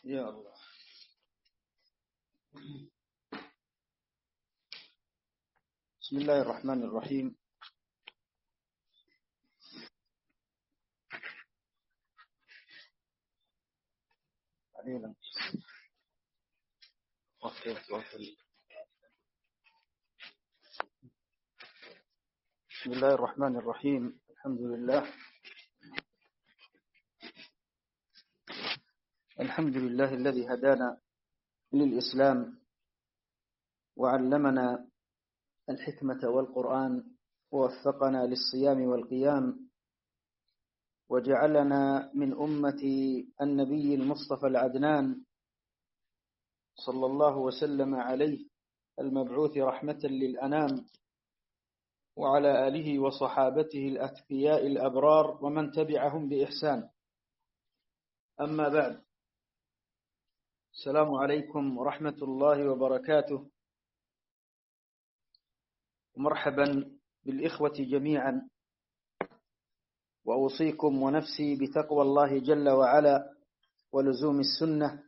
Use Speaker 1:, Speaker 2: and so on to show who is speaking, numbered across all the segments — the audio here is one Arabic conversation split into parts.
Speaker 1: يا الله. بسم الله الرحمن الرحيم. بسم الله الرحمن الرحيم. الحمد لله الذي هدانا للإسلام وعلمنا الحكمة والقرآن ووفقنا للصيام والقيام وجعلنا من أمة النبي المصطفى العدنان صلى الله وسلم عليه المبعوث رحمة للأنام وعلى آله وصحابته الأتقياء الأبرار ومن تبعهم بإحسان. أما بعد، السلام عليكم ورحمة الله وبركاته، ومرحبا بالإخوة جميعا، وأوصيكم ونفسي بتقوى الله جل وعلا ولزوم السنة،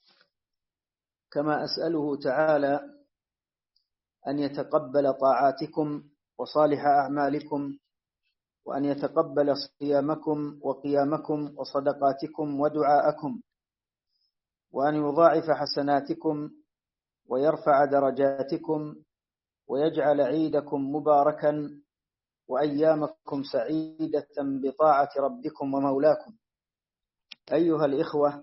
Speaker 1: كما أسأله تعالى أن يتقبل طاعاتكم وصالح أعمالكم، وأن يتقبل صيامكم وقيامكم وصدقاتكم ودعاءكم، وأن يضاعف حسناتكم ويرفع درجاتكم ويجعل عيدكم مباركا وأيامكم سعيدة بطاعة ربكم ومولاكم. أيها الإخوة،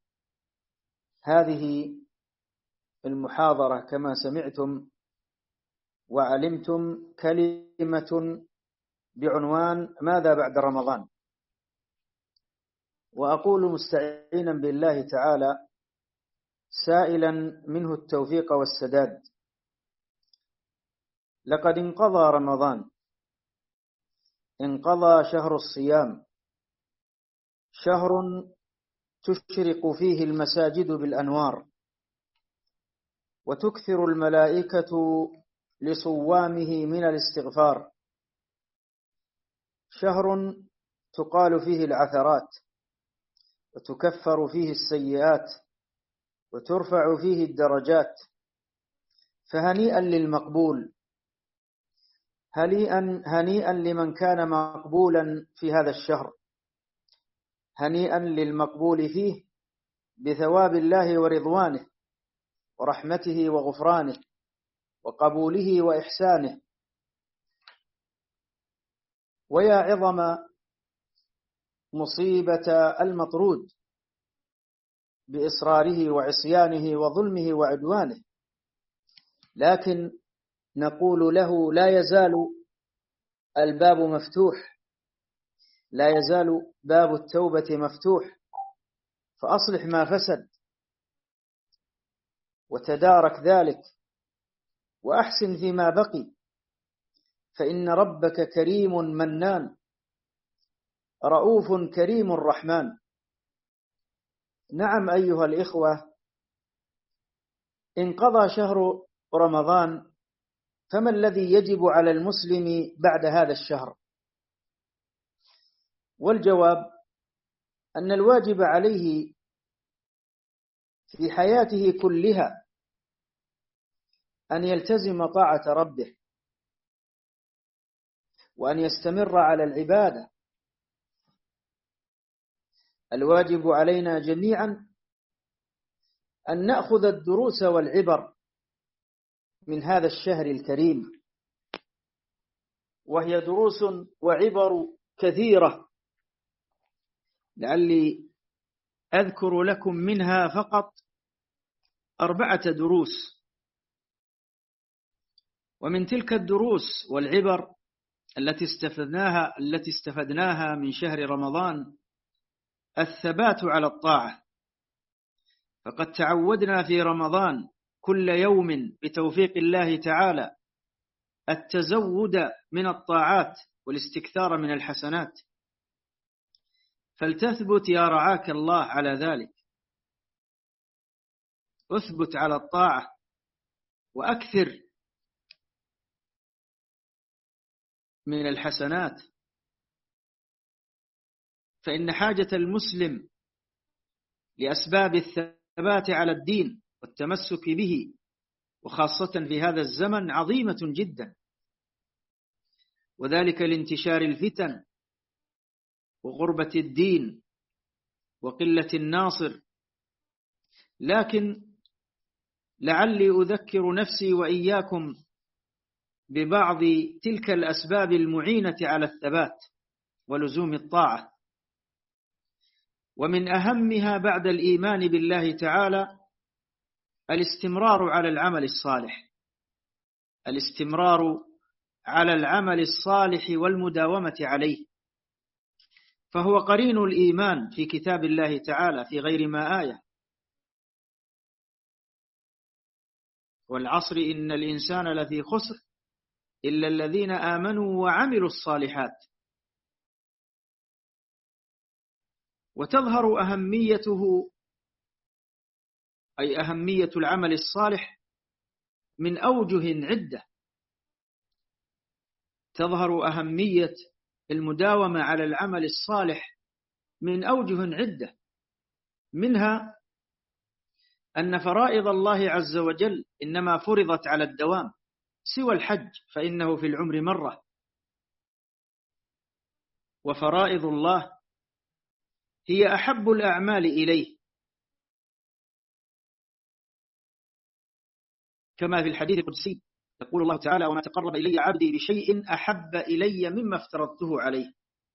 Speaker 1: هذه المحاضرة كما سمعتم وعلمتم كلمة بعنوان ماذا بعد رمضان، وأقول مستعينا بالله تعالى سائلا منه التوفيق والسداد. لقد انقضى رمضان، انقضى شهر الصيام، شهر تشرق فيه المساجد بالأنوار وتكثر الملائكة لصوامه من الاستغفار، شهر تقال فيه العثرات وتكفر فيه السيئات وترفع فيه الدرجات، فهنيئا للمقبول، هنيئا لمن كان مقبولا في هذا الشهر، هنيئا للمقبول فيه بثواب الله ورضوانه ورحمته وغفرانه وقبوله وإحسانه. ويا عظم مصيبة المطرود بإصراره وعصيانه وظلمه وعدوانه، لكن نقول له لا يزال الباب مفتوح، لا يزال باب التوبة مفتوح، فأصلح ما فسد وتدارك ذلك وأحسن فيما بقي، فإن ربك كريم منان رؤوف كريم رحمن. نعم أيها الإخوة، انقضى شهر رمضان، فما الذي يجب على المسلم بعد هذا الشهر؟ والجواب أن الواجب عليه في حياته كلها أن يلتزم طاعة ربه، وأن يستمر على العبادة. الواجب علينا جميعا أن نأخذ الدروس والعبر من هذا الشهر الكريم، وهي دروس وعبر كثيرة، لعلي أذكر لكم منها فقط 4 دروس. ومن تلك الدروس والعبر التي استفدناها من شهر رمضان الثبات على الطاعة، فقد تعودنا في رمضان كل يوم بتوفيق الله تعالى التزود من الطاعات والاستكثار من الحسنات، فلتثبت يا رعاك الله على ذلك، اثبت على الطاعة وأكثر من الحسنات، فإن حاجة المسلم لأسباب الثبات على الدين والتمسك به، وخاصة في هذا الزمن عظيمة جدا، وذلك لانتشار الفتن وغربة الدين وقلة الناصر. لكن لعلي أذكر نفسي وإياكم ببعض تلك الأسباب المعينة على الثبات ولزوم الطاعة. ومن أهمها بعد الإيمان بالله تعالى الاستمرار على العمل الصالح، الاستمرار على العمل الصالح والمداومة عليه، فهو قرين الإيمان في كتاب الله تعالى في غير ما آية: والعصر إن الإنسان لفي خسر إلا الذين آمنوا وعملوا الصالحات. وتظهر أهميته، أي أهمية العمل الصالح، من أوجه عدة. تظهر أهمية المداومة على العمل الصالح من أوجه عدة، منها أن فرائض الله عز وجل إنما فرضت على الدوام، سوى الحج فإنه في العمر مرة. وفرائض الله هي أحب الأعمال إليه، كما في الحديث القدسي يقول الله تعالى: وما تقرب إلي عبدي بشيء أحب إلي مما افترضته عليه.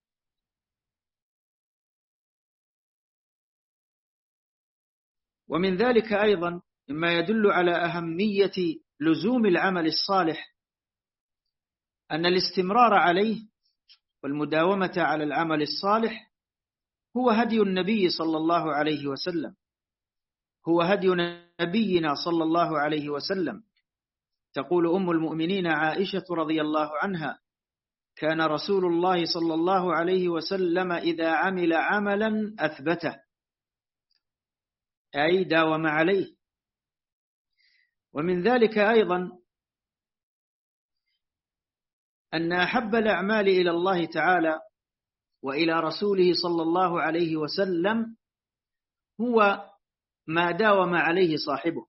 Speaker 1: ومن ذلك أيضا مما يدل على أهمية لزوم العمل الصالح أن الاستمرار عليه والمداومة على العمل الصالح هو هدي النبي صلى الله عليه وسلم، هو هدي نبينا صلى الله عليه وسلم. تقول أم المؤمنين عائشة رضي الله عنها: كان رسول الله صلى الله عليه وسلم إذا عمل عملا أثبته، أي داوم عليه. ومن ذلك أيضا أن أحب الأعمال إلى الله تعالى وإلى رسوله صلى الله عليه وسلم هو ما داوم عليه صاحبه.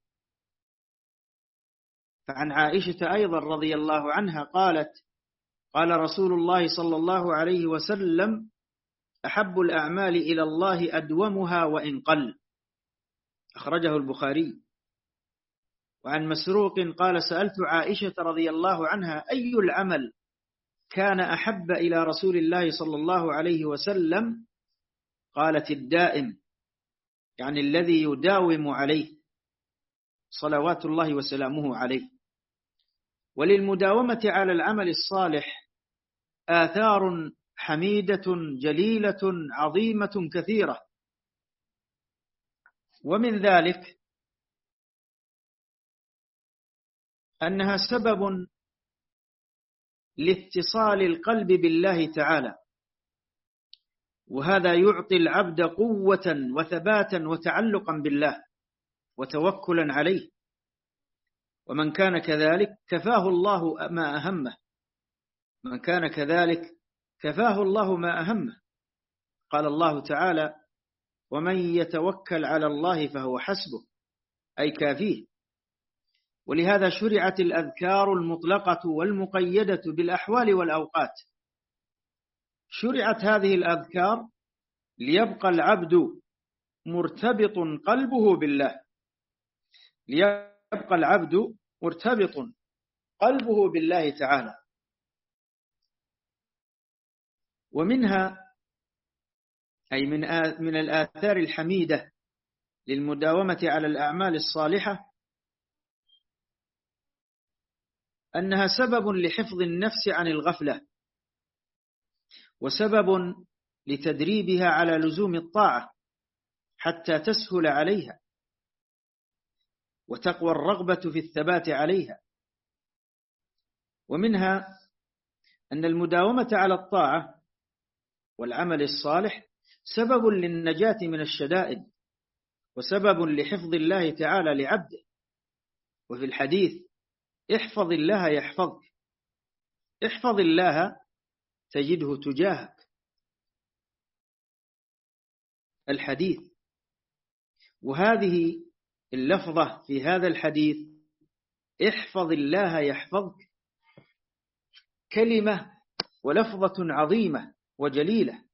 Speaker 1: فعن عائشة أيضا رضي الله عنها قالت: قال رسول الله صلى الله عليه وسلم: أحب الأعمال إلى الله أدومها وإن قل، أخرجه البخاري. وعن مسروق قال: سألت عائشة رضي الله عنها: أي العمل كان أحب إلى رسول الله صلى الله عليه وسلم؟ قالت: الدائم، يعني الذي يداوم عليه صلوات الله وسلامه عليه. وللمداومة على العمل الصالح آثار حميدة جليلة عظيمة كثيرة. ومن ذلك أنها سبب لاتصال القلب بالله تعالى، وهذا يعطي العبد قوة وثباتا وتعلقا بالله وتوكلا عليه. ومن كان كذلك كفاه الله ما أهمه، من كان كذلك كفاه الله ما أهمه. قال الله تعالى: ومن يتوكل على الله فهو حسبه، أي كافيه. ولهذا شرعت الأذكار المطلقة والمقيدة بالأحوال والأوقات. شرعت هذه الأذكار ليبقى العبد مرتبط قلبه بالله، ليبقى العبد مرتبط قلبه بالله تعالى. ومنها، أي من الآثار الحميدة للمداومة على الأعمال الصالحة، أنها سبب لحفظ النفس عن الغفلة، وسبب لتدريبها على لزوم الطاعة حتى تسهل عليها وتقوى الرغبة في الثبات عليها. ومنها أن المداومة على الطاعة والعمل الصالح سبب للنجاة من الشدائد، وسبب لحفظ الله تعالى لعبده. وفي الحديث: احفظ الله يحفظك، احفظ الله تجده تجاهك. الحديث وهذه اللفظة في هذا الحديث احفظ الله يحفظك كلمة ولفظة عظيمة وجليلة،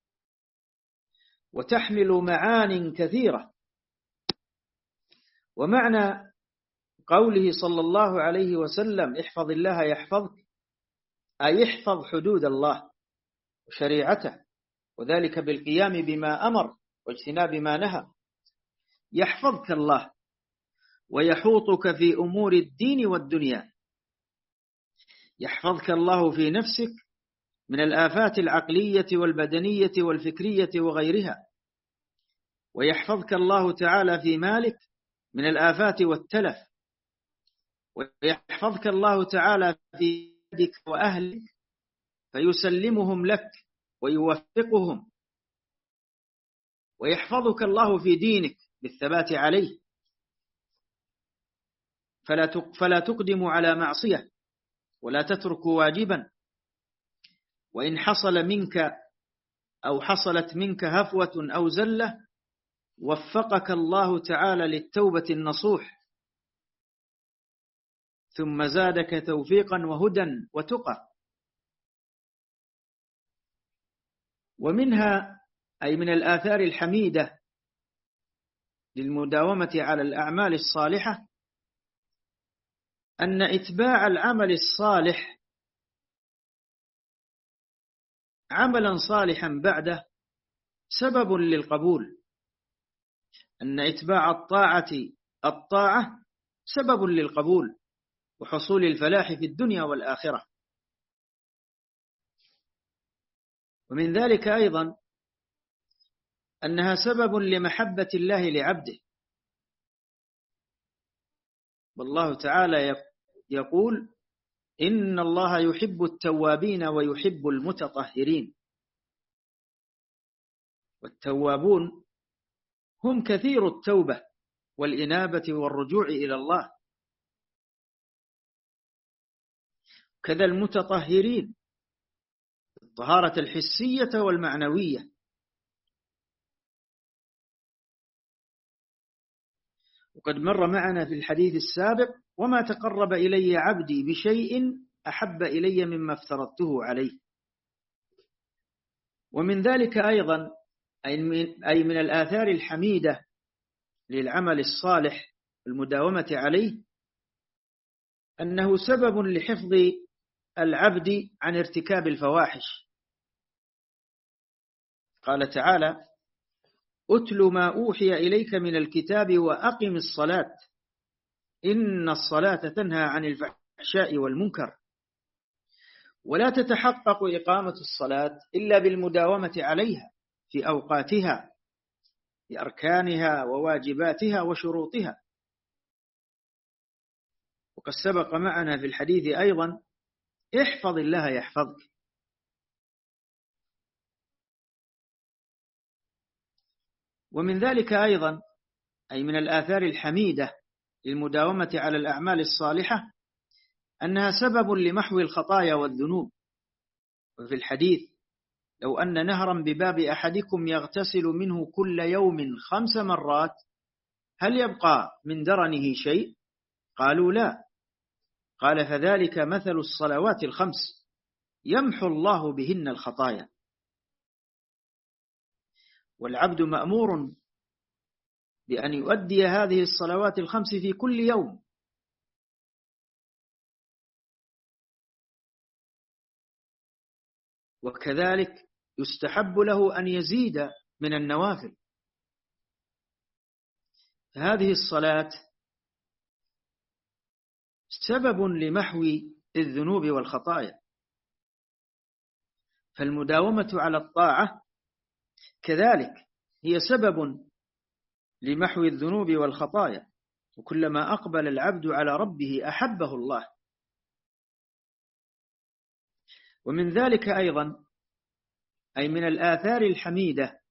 Speaker 1: وتحمل معان كثيرة. ومعنى قوله صلى الله عليه وسلم احفظ الله يحفظك أي احفظ حدود الله وشريعته، وذلك بالقيام بما أمر واجتناب ما نهى. يحفظك الله ويحوطك في أمور الدين والدنيا. يحفظك الله في نفسك من الآفات العقلية والبدنية والفكرية وغيرها، ويحفظك الله تعالى في مالك من الآفات والتلف، ويحفظك الله تعالى في يدك وأهلك فيسلمهم لك ويوفقهم، ويحفظك الله في دينك بالثبات عليه، فلا تقدم على معصية ولا تترك واجبا. وإن حصل منك أو حصلت منك هفوة أو زلة وفقك الله تعالى للتوبة النصوح، ثم زادك توفيقا وهدى وتقى. ومنها أي من الآثار الحميدة للمداومة على الأعمال الصالحة أن إتباع العمل الصالح عملا صالحا بعده سبب للقبول، أن إتباع الطاعة سبب للقبول وحصول الفلاح في الدنيا والآخرة. ومن ذلك أيضا أنها سبب لمحبة الله لعبده، والله تعالى يقول إن الله يحب التوابين ويحب المتطهرين. والتوابون هم كثير التوبة والإنابة والرجوع إلى الله، كذا المتطهرين الطهارة الحسية والمعنوية. وقد مر معنا في الحديث السابق وما تقرب إلي عبدي بشيء أحب إلي مما افترضته عليه. ومن ذلك أيضا أي من الآثار الحميدة للعمل الصالح المداومة عليه أنه سبب لحفظ العبد عن ارتكاب الفواحش. قال تعالى أتل ما أوحي إليك من الكتاب وأقم الصلاة إن الصلاة تنهى عن الفحشاء والمنكر. ولا تتحقق إقامة الصلاة إلا بالمداومة عليها في أوقاتها بأركانها وواجباتها وشروطها. وقد سبق معنا في الحديث أيضا احفظ الله يحفظك. ومن ذلك أيضا أي من الآثار الحميدة للمداومة على الأعمال الصالحة أنها سبب لمحو الخطايا والذنوب. وفي الحديث لو أن نهرا بباب أحدكم يغتسل منه كل يوم 5 مرات هل يبقى من درنه شيء؟ قالوا لا. قال فذلك مثل الصلوات 5 يمحو الله بهن الخطايا. والعبد مأمور بأن يؤدي هذه الصلوات 5 في كل يوم، وكذلك يستحب له أن يزيد من النوافل. هذه الصلاة سبب لمحو الذنوب والخطايا، فالمداومة على الطاعة كذلك هي سبب لمحو الذنوب والخطايا. وكلما أقبل العبد على ربه أحبه الله. ومن ذلك أيضا أي من الآثار الحميدة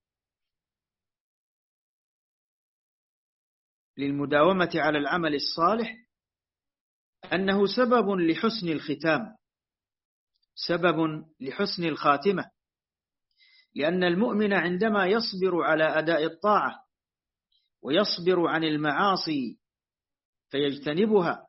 Speaker 1: للمداومة على العمل الصالح أنه سبب لحسن الختام، سبب لحسن الخاتمة. لأن المؤمن عندما يصبر على أداء الطاعة ويصبر عن المعاصي فيجتنبها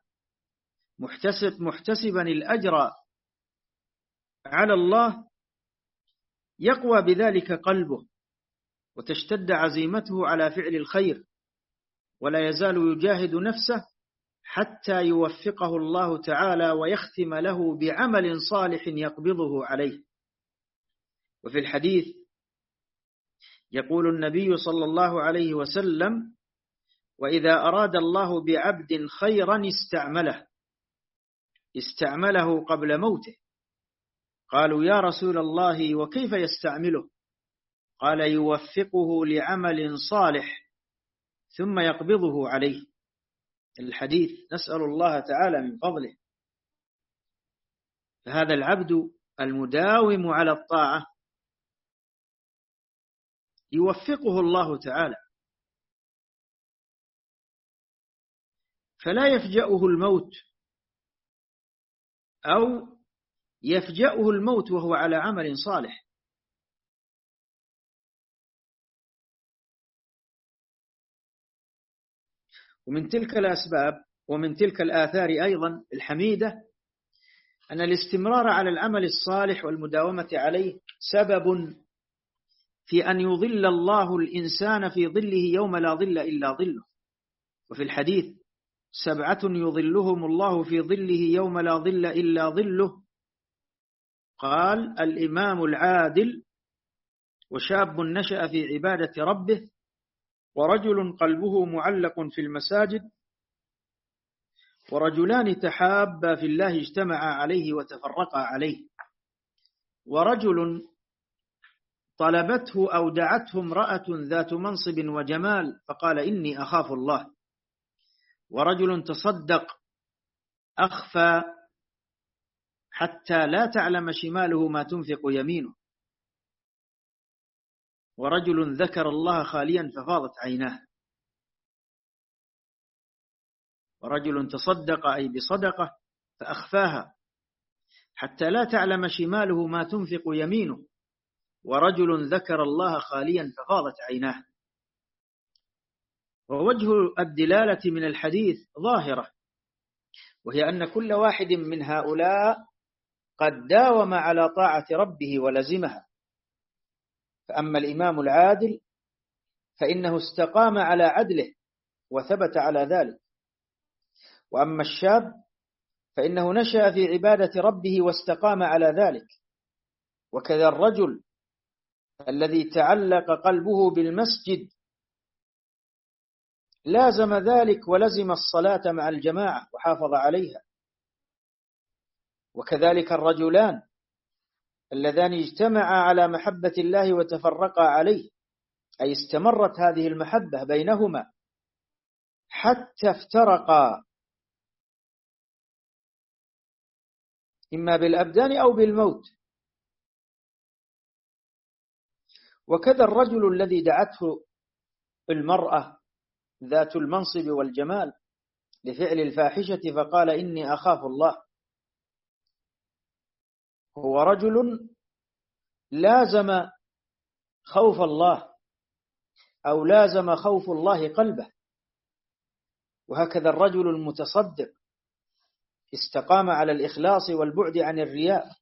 Speaker 1: محتسبا الأجر على الله، يقوى بذلك قلبه وتشتد عزيمته على فعل الخير، ولا يزال يجاهد نفسه حتى يوفقه الله تعالى ويختم له بعمل صالح يقبضه عليه. وفي الحديث يقول النبي صلى الله عليه وسلم: وإذا أراد الله بعبد خيرا استعمله قبل موته. قالوا: يا رسول الله وكيف يستعمله؟ قال: يوفقه لعمل صالح ثم يقبضه عليه. الحديث. نسأل الله تعالى من فضله. فهذا العبد المداوم على الطاعة يوفقه الله تعالى، فلا يفجأه الموت، أو يفجأه الموت وهو على عمل صالح. ومن تلك الأسباب ومن تلك الآثار أيضا الحميدة أن الاستمرار على العمل الصالح والمداومة عليه سبب في أن يظل الله الإنسان في ظله يوم لا ظل إلا ظله. وفي الحديث: 7 يظلهم الله في ظله يوم لا ظل إلا ظله. قال: الإمام العادل، وشاب نشأ في عبادة ربه، ورجل قلبه معلق في المساجد، ورجلان تحابا في الله اجتمعا عليه وتفرقا عليه، ورجل طلبته أو دعته امرأة ذات منصب وجمال فقال: إني أخاف الله، ورجل تصدق أخفى حتى لا تعلم شماله ما تنفق يمينه، ورجل ذكر الله خاليا ففاضت عيناه. ورجل تصدق أي بصدقة فأخفاها حتى لا تعلم شماله ما تنفق يمينه، ورجل ذكر الله خاليا ففاضت عيناه. ووجه الدلالة من الحديث ظاهرة، وهي أن كل واحد من هؤلاء قد داوم على طاعة ربه ولزمها. فأما الإمام العادل فإنه استقام على عدله وثبت على ذلك، وأما الشاب فإنه نشأ في عبادة ربه واستقام على ذلك، وكذا الرجل الذي تعلق قلبه بالمسجد لازم ذلك ولزم الصلاة مع الجماعة وحافظ عليها، وكذلك الرجلان اللذان اجتمعا على محبة الله وتفرقا عليه، أي استمرت هذه المحبة بينهما حتى افترقا، إما بالأبدان أو بالموت. وكذا الرجل الذي دعته المرأة ذات المنصب والجمال لفعل الفاحشة فقال: إني أخاف الله، هو رجل لازم خوف الله، أو لازم خوف الله قلبه. وهكذا الرجل المتصدق استقام على الإخلاص والبعد عن الرياء،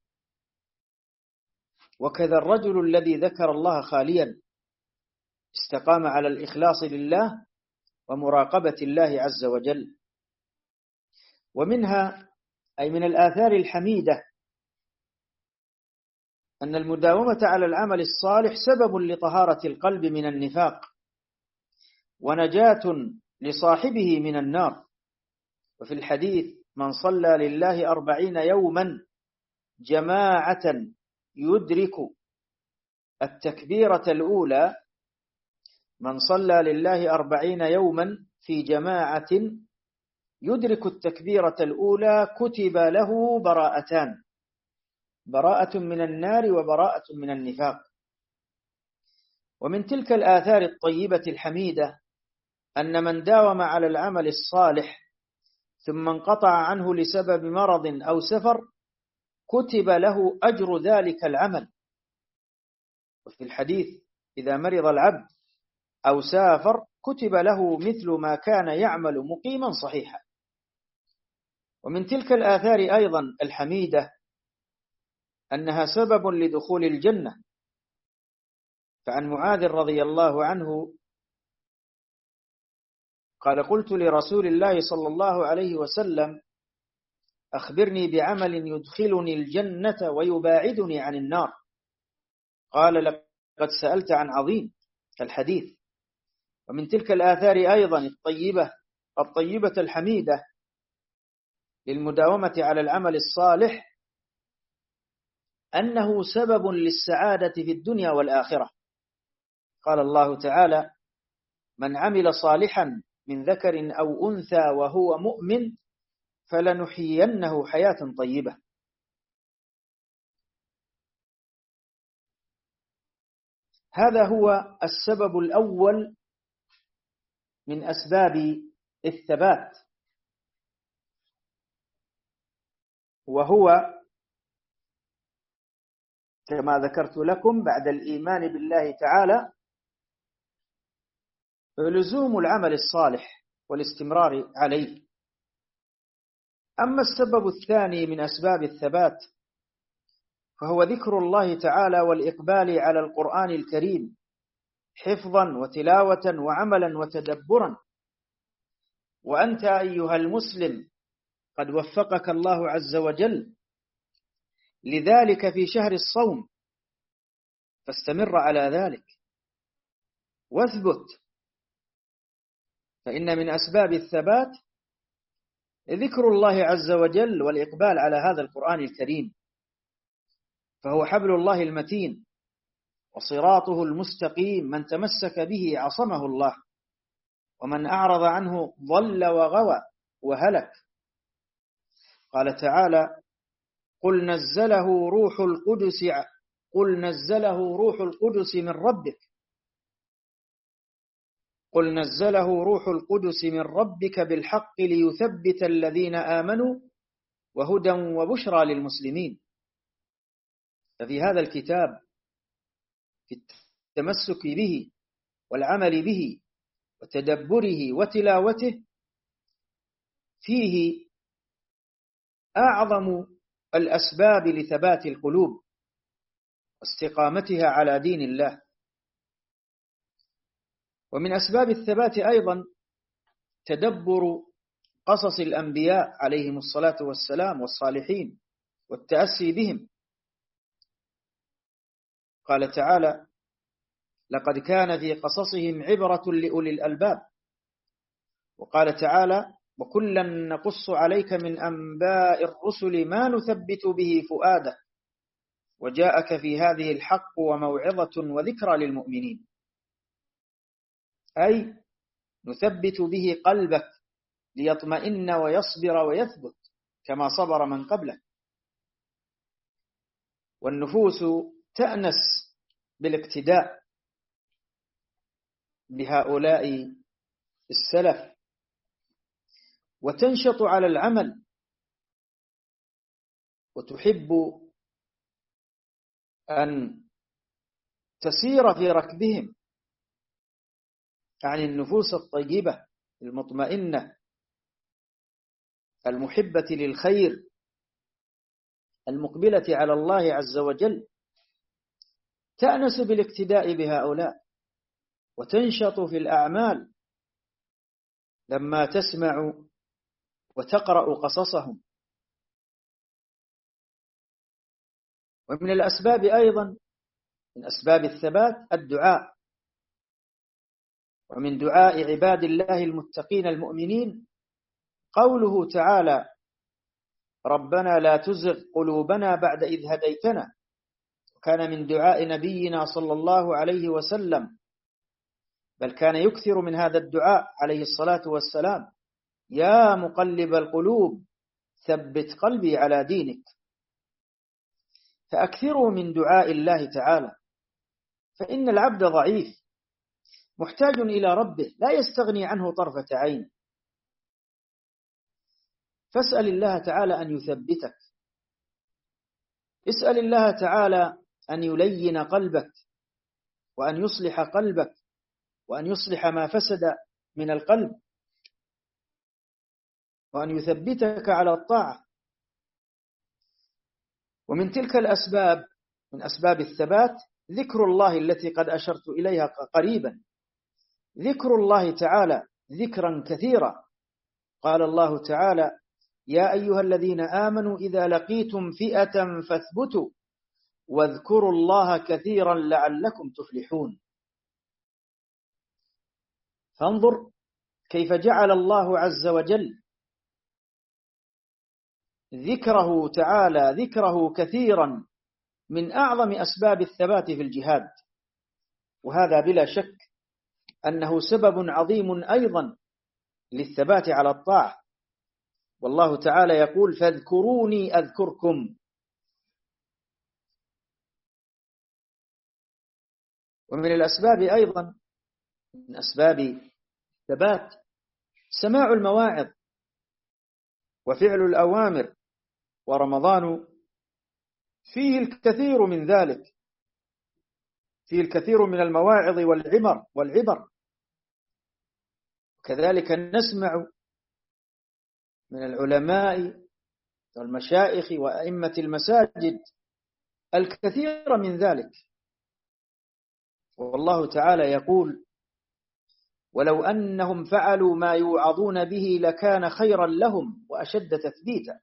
Speaker 1: وكذا الرجل الذي ذكر الله خاليا استقام على الإخلاص لله ومراقبة الله عز وجل. ومنها أي من الآثار الحميدة أن المداومة على العمل الصالح سبب لطهارة القلب من النفاق ونجاة لصاحبه من النار. وفي الحديث: من صلى لله 40 يوما جماعة يدرك التكبيرة الأولى، من صلى لله 40 يوما في جماعة يدرك التكبيرة الأولى كتب له براءتان: براءة من النار وبراءة من النفاق. ومن تلك الآثار الطيبة الحميدة أن من داوم على العمل الصالح ثم انقطع عنه لسبب مرض أو سفر كتب له أجر ذلك العمل. وفي الحديث: إذا مرض العبد أو سافر كتب له مثل ما كان يعمل مقيما صحيحا. ومن تلك الآثار أيضا الحميدة أنها سبب لدخول الجنة، فعن معاذ رضي الله عنه قال: قلت لرسول الله صلى الله عليه وسلم: أخبرني بعمل يدخلني الجنة ويباعدني عن النار. قال: لقد سألت عن عظيم الحديث. ومن تلك الآثار أيضا الطيبة الحميدة للمداومة على العمل الصالح أنه سبب للسعادة في الدنيا والآخرة. قال الله تعالى: من عمل صالحا من ذكر أو أنثى وهو مؤمن فلنحيينه حياة طيبة. هذا هو السبب الأول من أسباب الثبات، وهو كما ذكرت لكم بعد الإيمان بالله تعالى لزوم العمل الصالح والاستمرار عليه. أما السبب الثاني من أسباب الثبات فهو ذكر الله تعالى والإقبال على القرآن الكريم حفظا وتلاوة وعملا وتدبرا. وأنت أيها المسلم قد وفقك الله عز وجل لذلك في شهر الصوم، فاستمر على ذلك واثبت، فإن من أسباب الثبات ذكر الله عز وجل والإقبال على هذا القرآن الكريم، فهو حبل الله المتين وصراطه المستقيم، من تمسك به عصمه الله، ومن أعرض عنه ضل وغوى وهلك. قال تعالى: قل نزله روح القدس من ربك بالحق ليثبت الذين آمنوا وهدى وبشرى للمسلمين. ففي هذا الكتاب في التمسك به والعمل به وتدبره وتلاوته فيه أعظم الأسباب لثبات القلوب واستقامتها على دين الله. ومن أسباب الثبات أيضا تدبر قصص الأنبياء عليهم الصلاة والسلام والصالحين والتأسي بهم. قال تعالى: لقد كان في قصصهم عبرة لأولي الألباب. وقال تعالى: وكلا نقص عليك من أنباء الرسل ما نثبت به فؤادك وجاءك في هذه الحق وموعظة وذكرى للمؤمنين، أي نثبت به قلبك ليطمئن ويصبر ويثبت كما صبر من قبله. والنفوس تأنس بالاقتداء بهؤلاء السلف وتنشط على العمل وتحب أن تسير في ركبهم، عن النفوس الطيبة المطمئنة المحبة للخير المقبلة على الله عز وجل، تأنس بالاقتداء بهؤلاء وتنشط في الأعمال لما تسمع وتقرأ قصصهم. ومن الأسباب أيضا من أسباب الثبات الدعاء. ومن دعاء عباد الله المتقين المؤمنين قوله تعالى: ربنا لا تزغ قلوبنا بعد إذ هديتنا. وكان من دعاء نبينا صلى الله عليه وسلم، بل كان يكثر من هذا الدعاء عليه الصلاة والسلام: يا مقلب القلوب ثبت قلبي على دينك. فأكثروا من دعاء الله تعالى، فإن العبد ضعيف محتاج إلى ربه لا يستغني عنه طرفة عين. فاسأل الله تعالى أن يثبتك، اسأل الله تعالى أن يلين قلبك وأن يصلح قلبك وأن يصلح ما فسد من القلب، وأن يثبتك على الطاعة. ومن تلك الأسباب، من أسباب الثبات، ذكر الله التي قد أشرت إليها قريبا، ذكر الله تعالى ذكرا كثيرا. قال الله تعالى: يا أيها الذين آمنوا إذا لقيتم فئة فاثبتوا واذكروا الله كثيرا لعلكم تفلحون. فانظر كيف جعل الله عز وجل ذكره تعالى ذكره كثيرا من أعظم أسباب الثبات في الجهاد، وهذا بلا شك أنه سبب عظيم أيضا للثبات على الطاعة. والله تعالى يقول: فاذكروني أذكركم. ومن الأسباب أيضا، من أسباب الثبات، سماع المواعظ وفعل الأوامر، ورمضان فيه الكثير من ذلك، فيه الكثير من المواعظ والعبر. وكذلك نسمع من العلماء والمشايخ وأئمة المساجد الكثير من ذلك. والله تعالى يقول: ولو أنهم فعلوا ما يوعظون به لكان خيرا لهم وأشد تثبيتا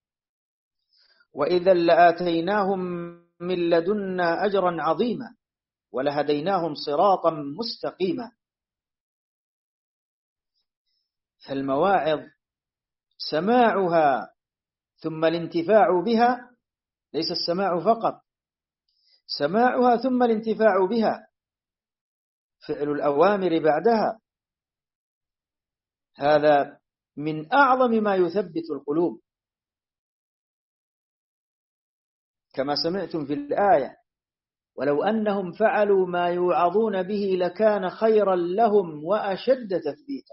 Speaker 1: وإذا لآتيناهم من لدنا أجرا عظيما ولهديناهم صراطا مستقيما. فالمواعظ سماعها ثم الانتفاع بها، ليس السماع فقط، سماعها ثم الانتفاع بها، فعل الأوامر بعدها، هذا من أعظم ما يثبت القلوب، كما سمعتم في الآية: ولو أنهم فعلوا ما يوعظون به لكان خيرا لهم وأشد تثبيتا.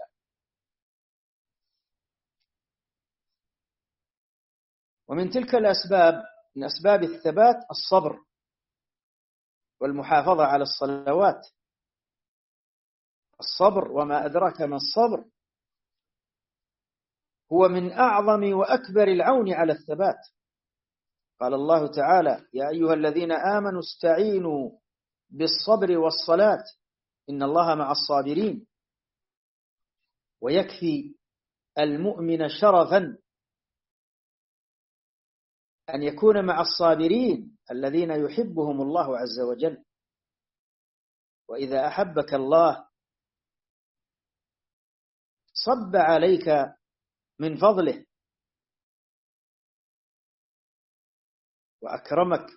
Speaker 1: ومن تلك الأسباب، من أسباب الثبات، الصبر والمحافظة على الصلوات. الصبر، وما أدراك ما الصبر، هو من أعظم وأكبر العون على الثبات. قال الله تعالى: يا أيها الذين آمنوا استعينوا بالصبر والصلاة إن الله مع الصابرين. ويكفي المؤمن شرفا أن يكون مع الصابرين الذين يحبهم الله عز وجل. وإذا أحبك الله صب عليك من فضله وأكرمك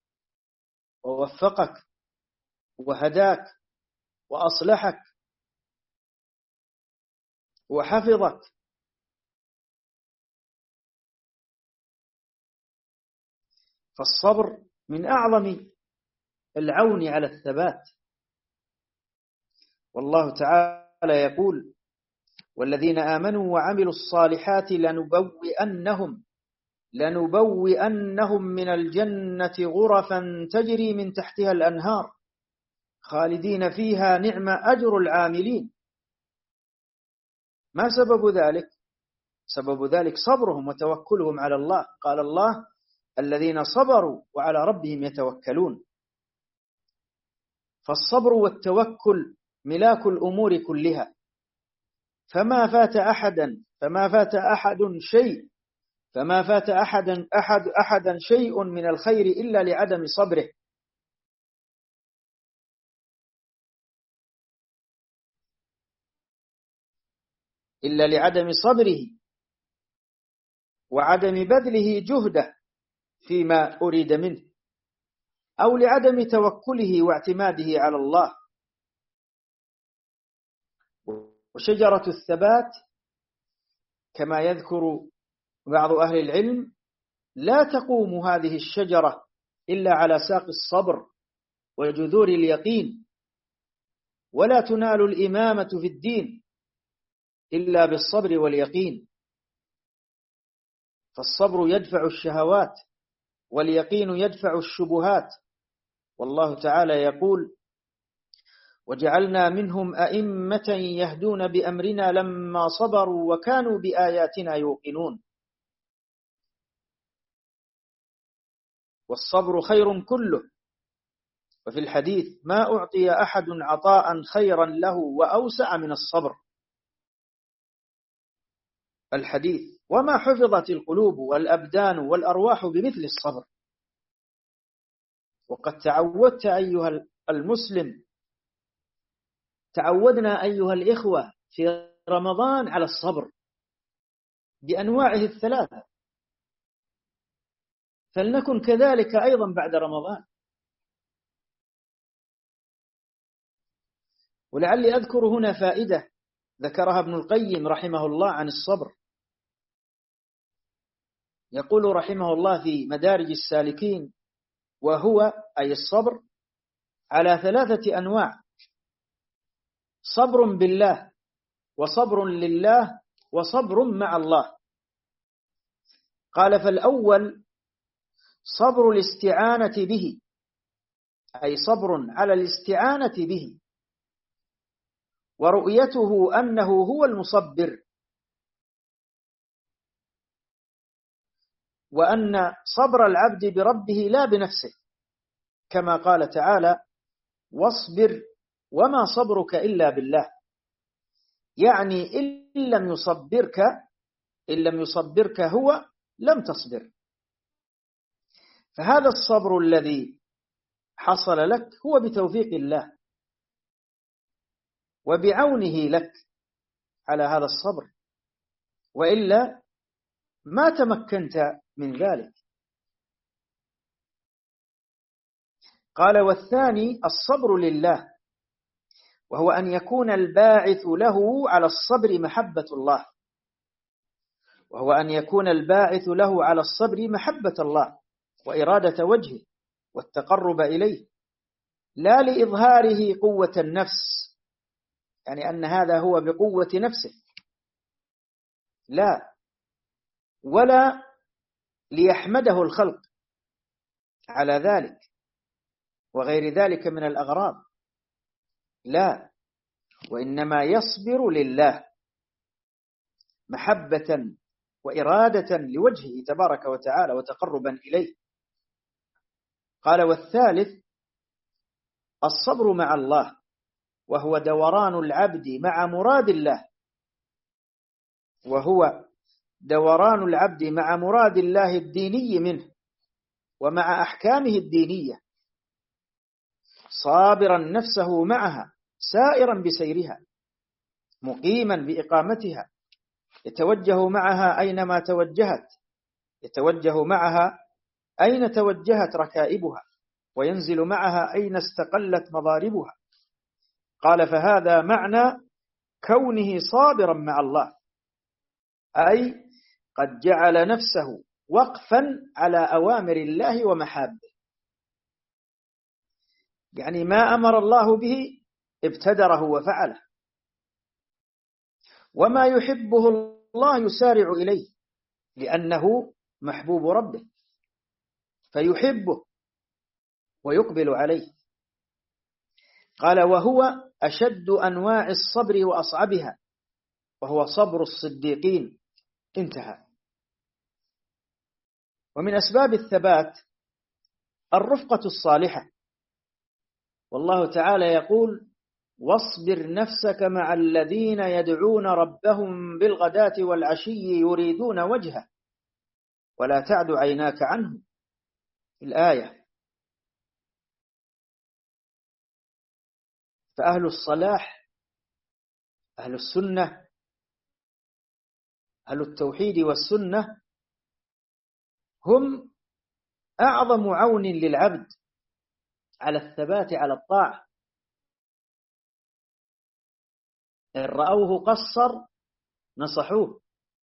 Speaker 1: ووفقك وهداك وأصلحك وحفظك. فالصبر من أعظم العون على الثبات. والله تعالى يقول: والذين آمنوا وعملوا الصالحات لنبوئنهم من الجنة غرفا تجري من تحتها الأنهار خالدين فيها نعم أجر العاملين. ما سبب ذلك؟ سبب ذلك صبرهم وتوكلهم على الله. قال الله: الذين صبروا وعلى ربهم يتوكلون. فالصبر والتوكل ملاك الأمور كلها، فما فات أحدا شيء من الخير إلا لعدم صبره. إلا لعدم صبره وعدم بذله جهده فيما أريد منه، أو لعدم توكله واعتماده على الله. وشجرة الثبات كما يذكر بعض أهل العلم لا تقوم هذه الشجرة إلا على ساق الصبر وجذور اليقين، ولا تنال الإمامة في الدين إلا بالصبر واليقين. فالصبر يدفع الشهوات واليقين يدفع الشبهات. والله تعالى يقول: وجعلنا منهم أئمة يهدون بأمرنا لما صبروا وكانوا بآياتنا يوقنون. والصبر خير كله. وفي الحديث ما أعطي أحد عطاء خيرا له وأوسع من الصبر. الحديث: وما حفظت القلوب والأبدان والأرواح بمثل الصبر. وقد تعودت أيها المسلم، تعودنا أيها الإخوة في رمضان على الصبر بأنواعه الثلاثة، فلنكن كذلك أيضا بعد رمضان. ولعلي أذكر هنا فائدة ذكرها ابن القيم رحمه الله عن الصبر. يقول رحمه الله في مدارج السالكين: وهو أي الصبر على 3 أنواع: صبر بالله، وصبر لله، وصبر مع الله. قال: فالأول صبر الاستعانة به، أي صبر على الاستعانة به ورؤيته أنه هو المصبر، وأن صبر العبد بربه لا بنفسه، كما قال تعالى: واصبر وما صبرك إلا بالله. يعني إن لم يصبرك هو لم تصبر. فهذا الصبر الذي حصل لك هو بتوفيق الله وبعونه لك على هذا الصبر، وإلا ما تمكنت من ذلك. قال: والثاني الصبر لله، وهو أن يكون الباعث له على الصبر محبة الله، وهو أن يكون الباعث له على الصبر محبة الله وإرادة وجهه والتقرب إليه، لا لإظهاره قوة النفس، يعني أن هذا هو بقوة نفسه، لا، ولا ليحمده الخلق على ذلك وغير ذلك من الأغراض، لا، وإنما يصبر لله محبة وإرادة لوجهه تبارك وتعالى وتقربا إليه. قال: والثالث الصبر مع الله، وهو دوران العبد مع مراد الله، وهو دوران العبد مع مراد الله الديني منه ومع أحكامه الدينية، صابرا نفسه معها، سائرا بسيرها، مقيما بإقامتها، يتوجه معها أينما توجهت، يتوجه معها أين توجهت ركائبها، وينزل معها أين استقلت مضاربها. قال: فهذا معنى كونه صابرا مع الله، أي قد جعل نفسه وقفا على أوامر الله ومحابه، يعني ما أمر الله به ابتدره وفعله، وما يحبه الله يسارع إليه لأنه محبوب ربه فيحبه ويقبل عليه. قال: وهو أشد أنواع الصبر وأصعبها، وهو صبر الصديقين. انتهى. ومن أسباب الثبات الرفقة الصالحة، والله تعالى يقول: واصبر نفسك مع الذين يدعون ربهم بالغداة والعشي يريدون وجهه ولا تعد عيناك عنهم. الآية. فأهل الصلاح، أهل السنة، أهل التوحيد والسنة هم أعظم عون للعبد على الثبات على الطاعة. إن رأوه قصر نصحوه،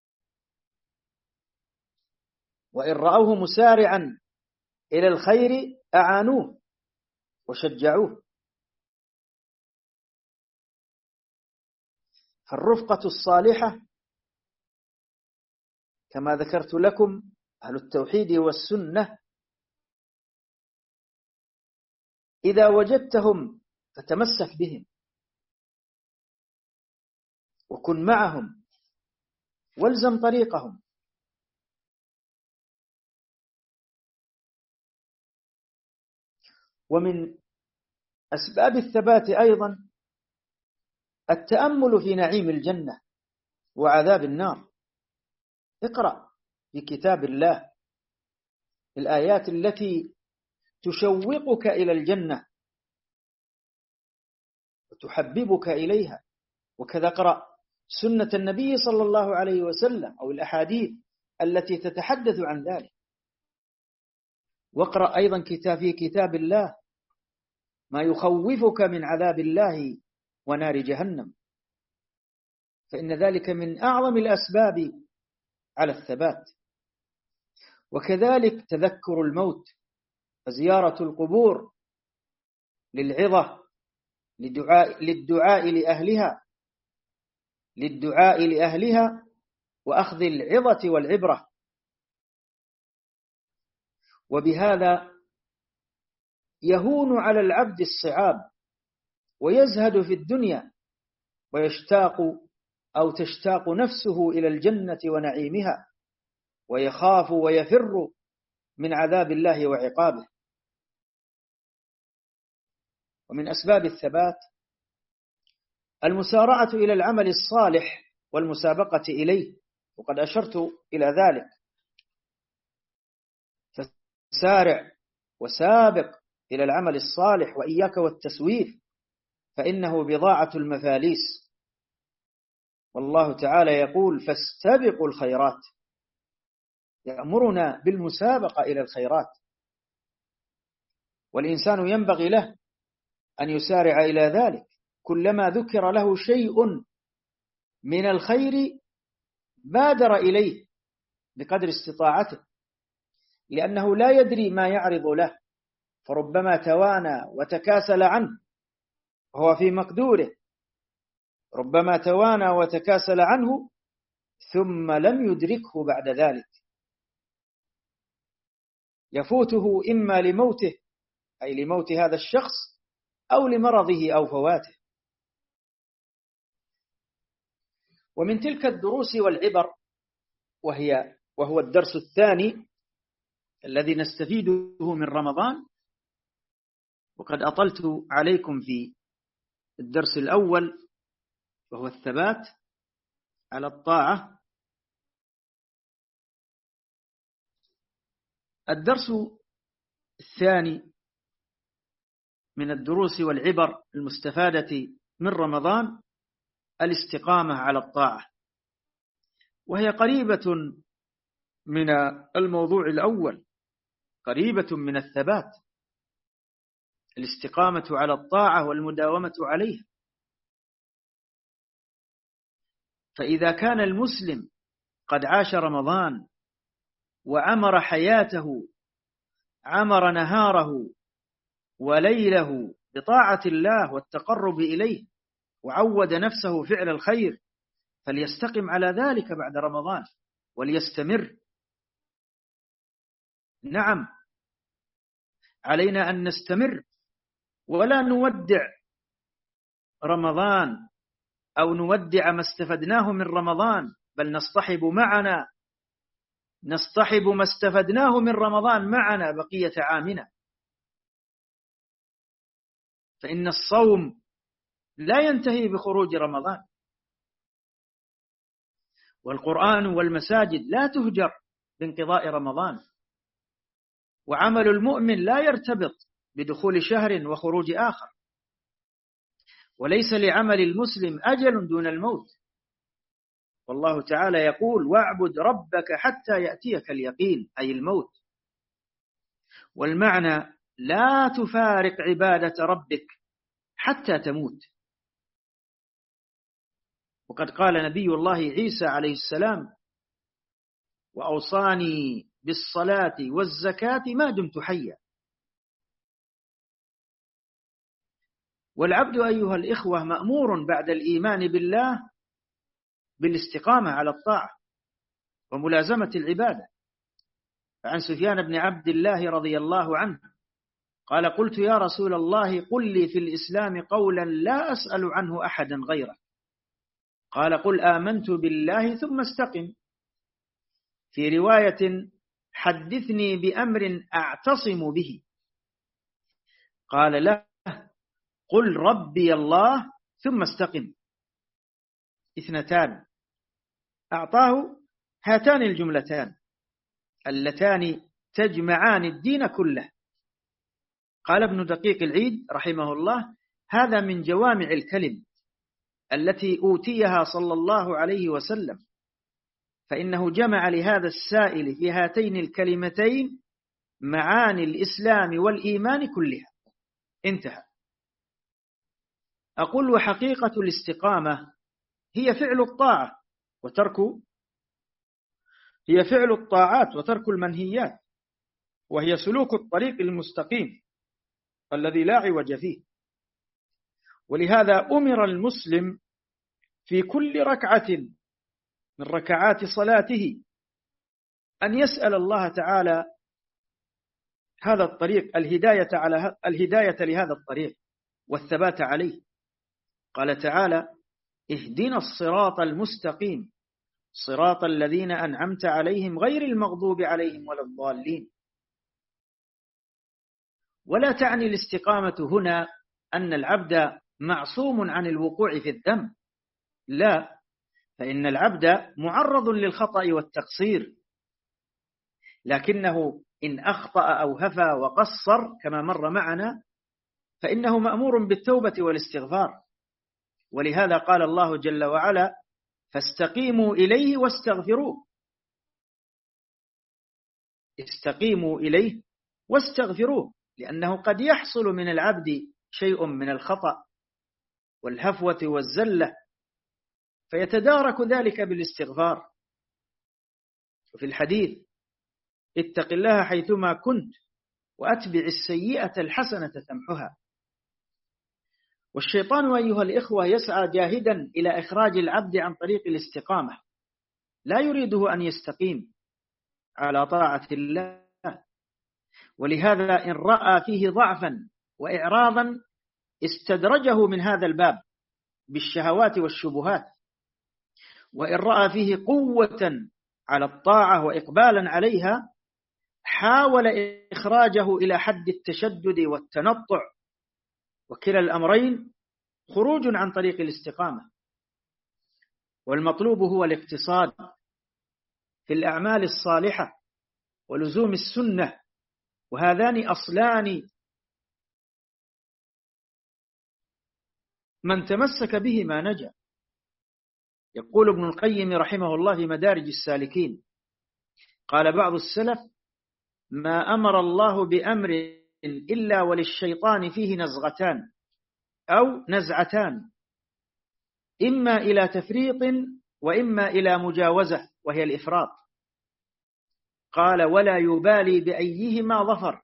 Speaker 1: وإن رأوه مسارعا إلى الخير أعانوه وشجعوه. فالرفقة الصالحة كما ذكرت لكم أهل التوحيد والسنة، إذا وجدتهم فتمسك بهم وكن معهم والزم طريقهم. ومن أسباب الثبات أيضا التأمل في نعيم الجنة وعذاب النار. اقرأ في كتاب الله الآيات التي تشوقك إلى الجنة وتحببك إليها، وكذا اقرأ سنة النبي صلى الله عليه وسلم أو الأحاديث التي تتحدث عن ذلك. واقرأ أيضا في كتاب الله ما يخوفك من عذاب الله ونار جهنم، فإن ذلك من أعظم الأسباب على الثبات. وكذلك تذكر الموت وزيارة القبور للعظة، للدعاء لأهلها وأخذ العظة والعبرة. وبهذا يهون على العبد الصعاب ويزهد في الدنيا تشتاق نفسه إلى الجنة ونعيمها، ويخاف ويفر من عذاب الله وعقابه. ومن أسباب الثبات المسارعة إلى العمل الصالح والمسابقة إليه، وقد أشرت إلى ذلك. فسارع وسابق إلى العمل الصالح، وإياك والتسويف، فإنه بضاعة المفاليس. والله تعالى يقول فاستبقوا الخيرات، يأمرنا بالمسابقة إلى الخيرات، والإنسان ينبغي له أن يسارع إلى ذلك. كلما ذكر له شيء من الخير بادر إليه بقدر استطاعته، لأنه لا يدري ما يعرض له، فربما توانى وتكاسل عنه وهو في مقدوره، ربما توانى وتكاسل عنه ثم لم يدركه بعد ذلك، يفوته إما لموته أي لموت هذا الشخص أو لمرضه أو فواته. ومن تلك الدروس والعبر وهو الدرس الثاني الذي نستفيده من رمضان، وقد أطلت عليكم في الدرس الأول وهو الثبات على الطاعة. الدرس الثاني من الدروس والعبر المستفادة من رمضان الاستقامة على الطاعة، وهي قريبة من الموضوع الأول، قريبة من الثبات، الاستقامة على الطاعة والمداومة عليها. فإذا كان المسلم قد عاش رمضان وعمر حياته، عمر نهاره وليله بطاعة الله والتقرب إليه، وعود نفسه فعل الخير، فليستقم على ذلك بعد رمضان وليستمر. نعم، علينا أن نستمر ولا نودع رمضان أو نودع ما استفدناه من رمضان، بل نصطحب ما استفدناه من رمضان معنا بقية عامنا. فإن الصوم لا ينتهي بخروج رمضان، والقرآن والمساجد لا تهجر بانقضاء رمضان، وعمل المؤمن لا يرتبط بدخول شهر وخروج آخر، وليس لعمل المسلم أجل دون الموت. والله تعالى يقول واعبد ربك حتى يأتيك اليقين، أي الموت. والمعنى لا تفارق عبادة ربك حتى تموت. وقد قال نبي الله عيسى عليه السلام وأوصاني بالصلاة والزكاة ما دمت حيا. والعبد أيها الإخوة مأمور بعد الإيمان بالله بالاستقامة على الطاعة وملازمة العبادة. فعن سفيان بن عبد الله رضي الله عنه قال قلت يا رسول الله قل لي في الإسلام قولا لا أسأل عنه أحدا غيرك، قال قل آمنت بالله ثم استقم. في رواية حدثني بأمر أعتصم به، قال لا، قل ربي الله ثم استقم. اثنتان أعطاه هاتان الجملتان اللتان تجمعان الدين كله. قال ابن دقيق العيد رحمه الله: هذا من جوامع الكلم التي أوتيها صلى الله عليه وسلم، فإنه جمع لهذا السائل في هاتين الكلمتين معاني الإسلام والإيمان كلها. انتهى. أقول: وحقيقة الاستقامة هي فعل الطاعات وترك المنهيات، وهي سلوك الطريق المستقيم الذي لا عوج فيه. ولهذا أمر المسلم في كل ركعة من ركعات صلاته أن يسأل الله تعالى هذا الطريق، الهداية لهذا الطريق والثبات عليه. قال تعالى: اهدنا الصراط المستقيم صراط الذين أنعمت عليهم غير المغضوب عليهم ولا الضالين. ولا تعني الاستقامة هنا أن العبد معصوم عن الوقوع في الذنب، لا، فإن العبد معرض للخطأ والتقصير، لكنه إن أخطأ أو هفى وقصر كما مر معنا فإنه مأمور بالتوبة والاستغفار. ولهذا قال الله جل وعلا: فاستقيموا إليه واستغفروه. استقيموا إليه واستغفروه، لأنه قد يحصل من العبد شيء من الخطأ والهفوة والزلة، فيتدارك ذلك بالاستغفار. وفي الحديث: اتق الله حيثما كنت وأتبع السيئة الحسنة تمحها. والشيطان أيها الإخوة يسعى جاهدا إلى إخراج العبد عن طريق الاستقامة، لا يريده أن يستقيم على طاعة الله. ولهذا إن رأى فيه ضعفا وإعراضا استدرجه من هذا الباب بالشهوات والشبهات، وإن رأى فيه قوة على الطاعة وإقبالا عليها حاول إخراجه إلى حد التشدد والتنطع، وكلا الأمرين خروج عن طريق الاستقامة. والمطلوب هو الاقتصاد في الأعمال الصالحة ولزوم السنة، وهذان أصلان من تمسك بهما نجا. يقول ابن القيم رحمه الله في مدارج السالكين: قال بعض السلف: ما أمر الله بأمر إلا وللشيطان فيه نزغتان أو نزعتان، إما إلى تفريط وإما إلى مجاوزة وهي الإفراط. قال: ولا يبالي بأيهما ظفر،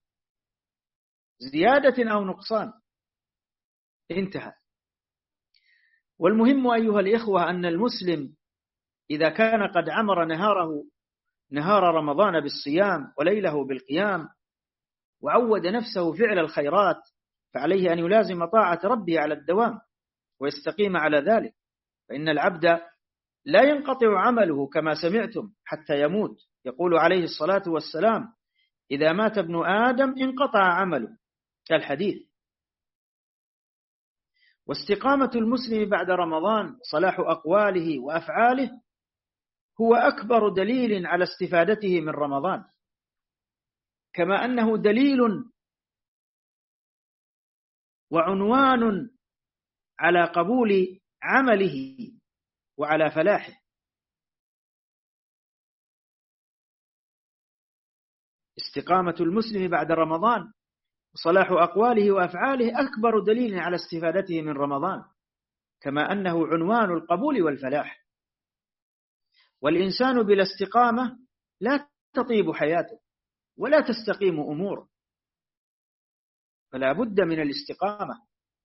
Speaker 1: زيادة أو نقصان. انتهى. والمهم أيها الإخوة أن المسلم إذا كان قد عمر نهار رمضان بالصيام وليله بالقيام وعود نفسه فعل الخيرات، فعليه أن يلازم طاعة ربه على الدوام ويستقيم على ذلك، فإن العبد لا ينقطع عمله كما سمعتم حتى يموت. يقول عليه الصلاة والسلام: إذا مات ابن آدم انقطع عمله، كالحديث. واستقامة المسلم بعد رمضان صلاح أقواله وأفعاله هو أكبر دليل على استفادته من رمضان، كما أنه دليل وعنوان على قبول عمله وعلى فلاحه. استقامة المسلم بعد رمضان وصلاح أقواله وأفعاله أكبر دليل على استفادته من رمضان، كما أنه عنوان القبول والفلاح. والإنسان بلا استقامة لا تطيب حياته ولا تستقيم أموره، فلا بد من الاستقامة.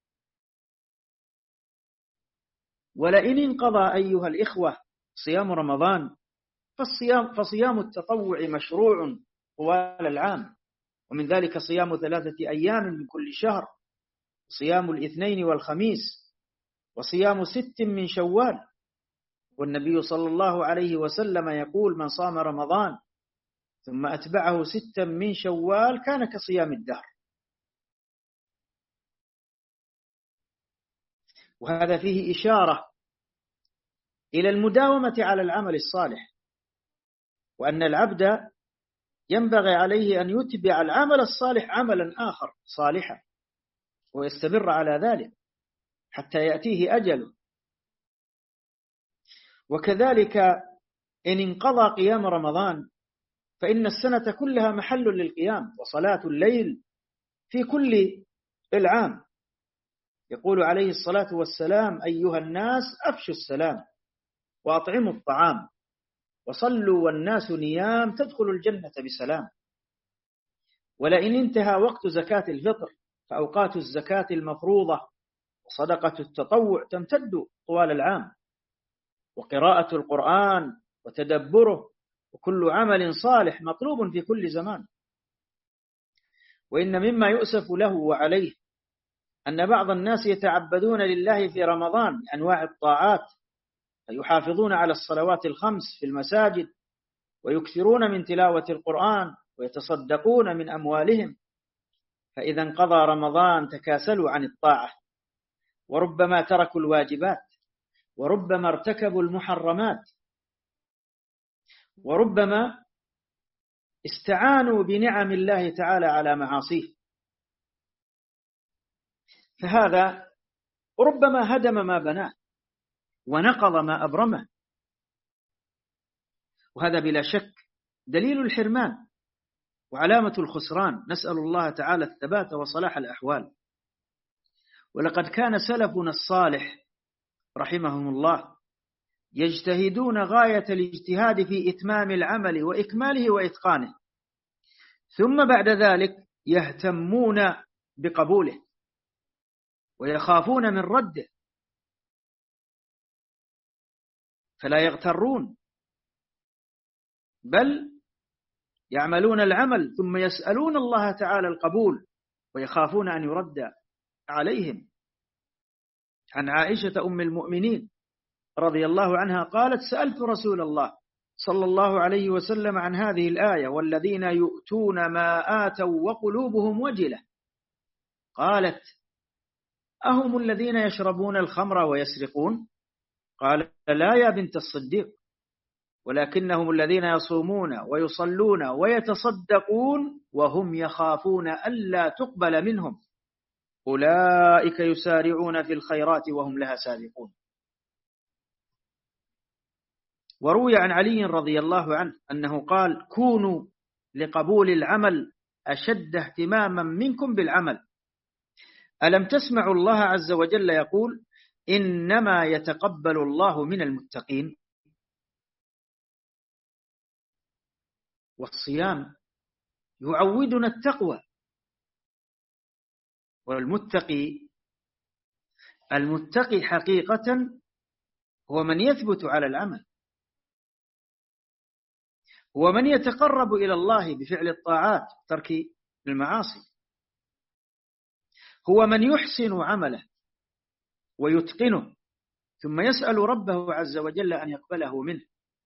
Speaker 1: ولئن انقضى أيها الإخوة صيام رمضان فصيام التطوع مشروع طوال العام، ومن ذلك صيام 3 أيام من كل شهر، صيام الاثنين والخميس، وصيام 6 من شوال، والنبي صلى الله عليه وسلم يقول: من صام رمضان ثم أتبعه 6 من شوال كان كصيام الدهر. وهذا فيه إشارة إلى المداومة على العمل الصالح، وأن العبد ينبغي عليه أن يتبع العمل الصالح عملا آخر صالحا ويستمر على ذلك حتى يأتيه أجله. وكذلك إن انقضى قيام رمضان فإن السنة كلها محل للقيام وصلاة الليل في كل العام. يقول عليه الصلاة والسلام: أيها الناس أفشوا السلام وأطعموا الطعام وصلوا والناس نيام تدخلوا الجنة بسلام. ولئن انتهى وقت زكاة الفطر فأوقات الزكاة المفروضة وصدقة التطوع تمتد طوال العام، وقراءة القرآن وتدبره وكل عمل صالح مطلوب في كل زمان. وإن مما يؤسف له وعليه أن بعض الناس يتعبدون لله في رمضان بأنواع الطاعات، فيحافظون على الصلوات الخمس في المساجد ويكثرون من تلاوة القرآن ويتصدقون من أموالهم، فإذا انقضى رمضان تكاسلوا عن الطاعة، وربما تركوا الواجبات، وربما ارتكبوا المحرمات، وربما استعانوا بنعم الله تعالى على معاصيه، فهذا ربما هدم ما بناه ونقض ما أبرمه، وهذا بلا شك دليل الحرمان وعلامة الخسران. نسأل الله تعالى الثبات وصلاح الأحوال. ولقد كان سلفنا الصالح رحمهم الله يجتهدون غاية الاجتهاد في إتمام العمل وإكماله وإتقانه، ثم بعد ذلك يهتمون بقبوله ويخافون من رده، فلا يغترون، بل يعملون العمل ثم يسألون الله تعالى القبول ويخافون أن يرد عليهم. عن عائشة أم المؤمنين رضي الله عنها قالت: سألت رسول الله صلى الله عليه وسلم عن هذه الآية: والذين يؤتون ما آتوا وقلوبهم وجلة. قالت: أهم الذين يشربون الخمر ويسرقون؟ قال: لا يا بنت الصديق، ولكنهم الذين يصومون ويصلون ويتصدقون وهم يخافون ألا تقبل منهم، أولئك يسارعون في الخيرات وهم لها سابقون. وروي عن علي رضي الله عنه أنه قال: كونوا لقبول العمل أشد اهتماما منكم بالعمل. ألم تسمعوا الله عز وجل يقول: إنما يتقبل الله من المتقين. والصيام يعودنا التقوى، المتقي حقيقة هو من يثبت على العمل، هو من يتقرب إلى الله بفعل الطاعات وترك المعاصي، هو من يحسن عمله ويتقنه ثم يسأل ربه عز وجل أن يقبله منه،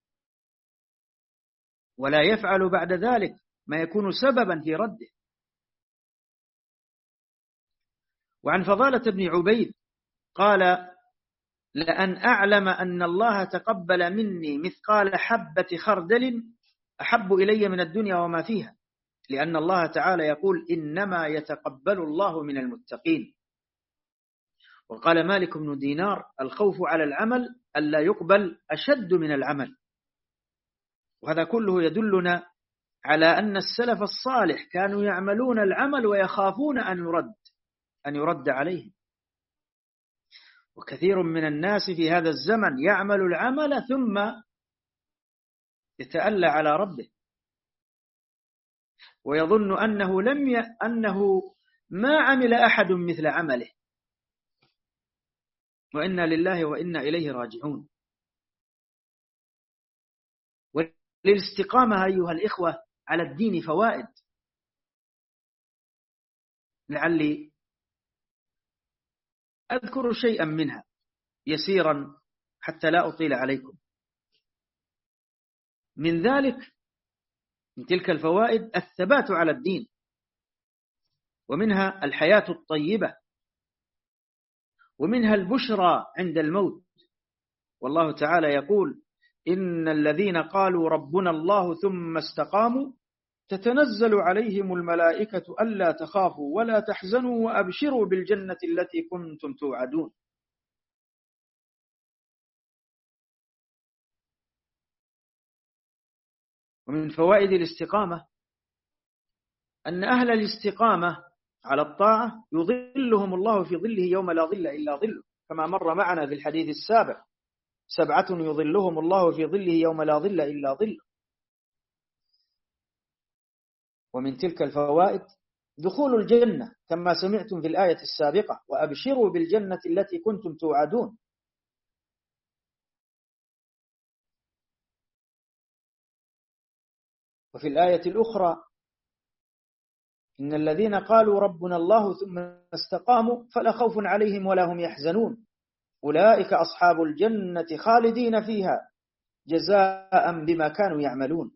Speaker 1: ولا يفعل بعد ذلك ما يكون سببا في رده. وعن فضالة بن عبيد قال: لأن أعلم أن الله تقبل مني مثقال حبة خردل أحب إلي من الدنيا وما فيها، لأن الله تعالى يقول: إنما يتقبل الله من المتقين. وقال مالك بن دينار: الخوف على العمل ألا يقبل أشد من العمل. وهذا كله يدلنا على أن السلف الصالح كانوا يعملون العمل ويخافون أن يرد عليهم. وكثير من الناس في هذا الزمن يعمل العمل ثم يتألى على ربه ويظن أنه ما عمل أحد مثل عمله، وإنا لله وإنا إليه راجعون. وللاستقامة أيها الإخوة على الدين فوائد، لعلي أذكر شيئا منها يسيرا حتى لا أطيل عليكم. من ذلك، من تلك الفوائد الثبات على الدين، ومنها الحياة الطيبة، ومنها البشرى عند الموت. والله تعالى يقول: إن الذين قالوا ربنا الله ثم استقاموا تتنزل عليهم الملائكة ألا تخافوا ولا تحزنوا وأبشروا بالجنة التي كنتم توعدون. ومن فوائد الاستقامة أن أهل الاستقامة على الطاعة يظلهم الله في ظله يوم لا ظل إلا ظله، كما مر معنا في الحديث السابق: 7 يظلهم الله في ظله يوم لا ظل إلا ظله. ومن تلك الفوائد دخول الجنة كما سمعتم في الآية السابقة: وأبشروا بالجنة التي كنتم توعدون. وفي الآية الأخرى: إن الذين قالوا ربنا الله ثم استقاموا فلا خوف عليهم ولا هم يحزنون أولئك أصحاب الجنة خالدين فيها جزاء بما كانوا يعملون.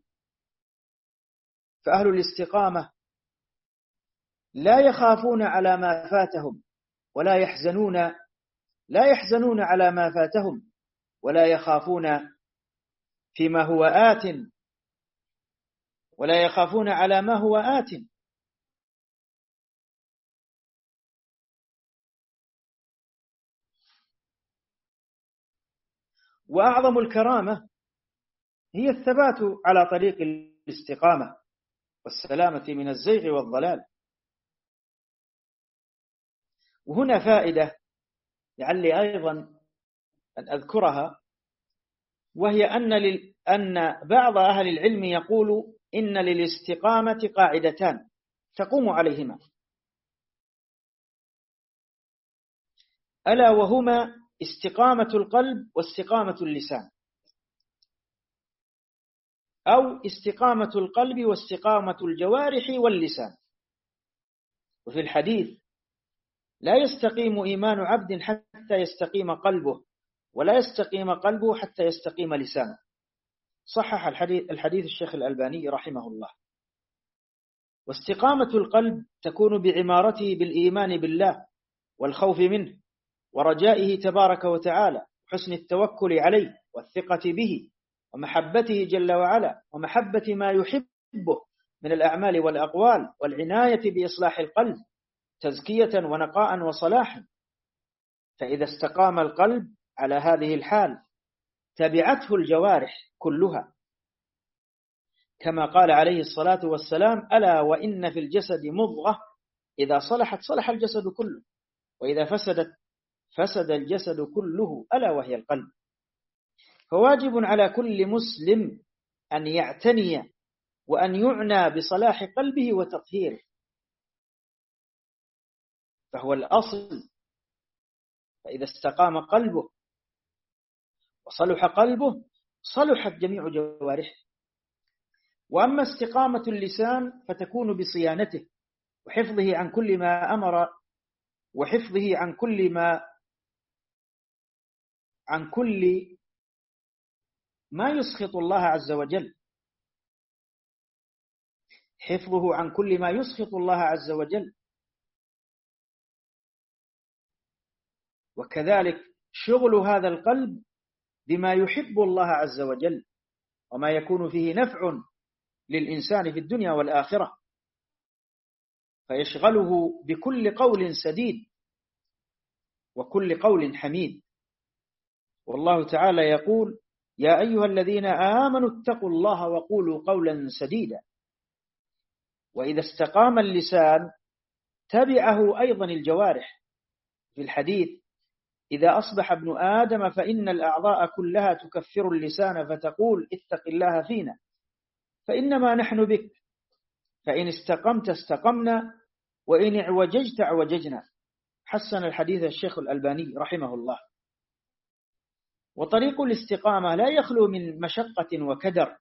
Speaker 1: فأهل الاستقامة لا يخافون على ما فاتهم، ولا يحزنون على ما فاتهم، ولا يخافون فيما هو آت، ولا يخافون على ما هو آت. وأعظم الكرامة هي الثبات على طريق الاستقامة والسلامة من الزيغ والضلال. وهنا فائدة لعلي أيضا أن أذكرها، وهي أن بعض أهل العلم يقول إن للاستقامة قاعدتان تقوم عليهما، ألا وهما استقامة القلب واستقامة اللسان، أو استقامة القلب واستقامة الجوارح واللسان. وفي الحديث: لا يستقيم إيمان عبد حتى يستقيم قلبه، ولا يستقيم قلبه حتى يستقيم لسانه. صحح الحديث الشيخ الألباني رحمه الله. واستقامة القلب تكون بعمارته بالإيمان بالله والخوف منه ورجائه تبارك وتعالى، وحسن التوكل عليه والثقة به، ومحبته جل وعلا، ومحبة ما يحبه من الأعمال والأقوال، والعناية بإصلاح القلب تزكية ونقاء وصلاحا. فإذا استقام القلب على هذه الحال تبعته الجوارح كلها، كما قال عليه الصلاة والسلام: ألا وإن في الجسد مضغة إذا صلحت صلح الجسد كله، وإذا فسدت فسد الجسد كله، ألا وهي القلب. فواجب على كل مسلم أن يعتني وأن يعنى بصلاح قلبه وتطهيره، فهو الأصل. فإذا استقام قلبه وصلح قلبه صلحت جميع جوارحه. وأما استقامة اللسان فتكون بصيانته وحفظه عن كل ما أمر، وحفظه عن كل ما يسخط الله عز وجل، حفظه عن كل ما يسخط الله عز وجل. وكذلك شغل هذا القلب بما يحب الله عز وجل، وما يكون فيه نفع للإنسان في الدنيا والآخرة، فيشغله بكل قول سديد وكل قول حميد. والله تعالى يقول: يا أيها الذين آمنوا اتقوا الله وقولوا قولا سديدا. وإذا استقام اللسان تبعه أيضا الجوارح. في الحديث: إذا أصبح ابن آدم فإن الأعضاء كلها تكفر اللسان فتقول: اتق الله فينا فإنما نحن بك، فإن استقمت استقمنا، وإن اعوججت اعوججنا. حسن الحديث الشيخ الألباني رحمه الله. وطريق الاستقامة لا يخلو من مشقة وكدر،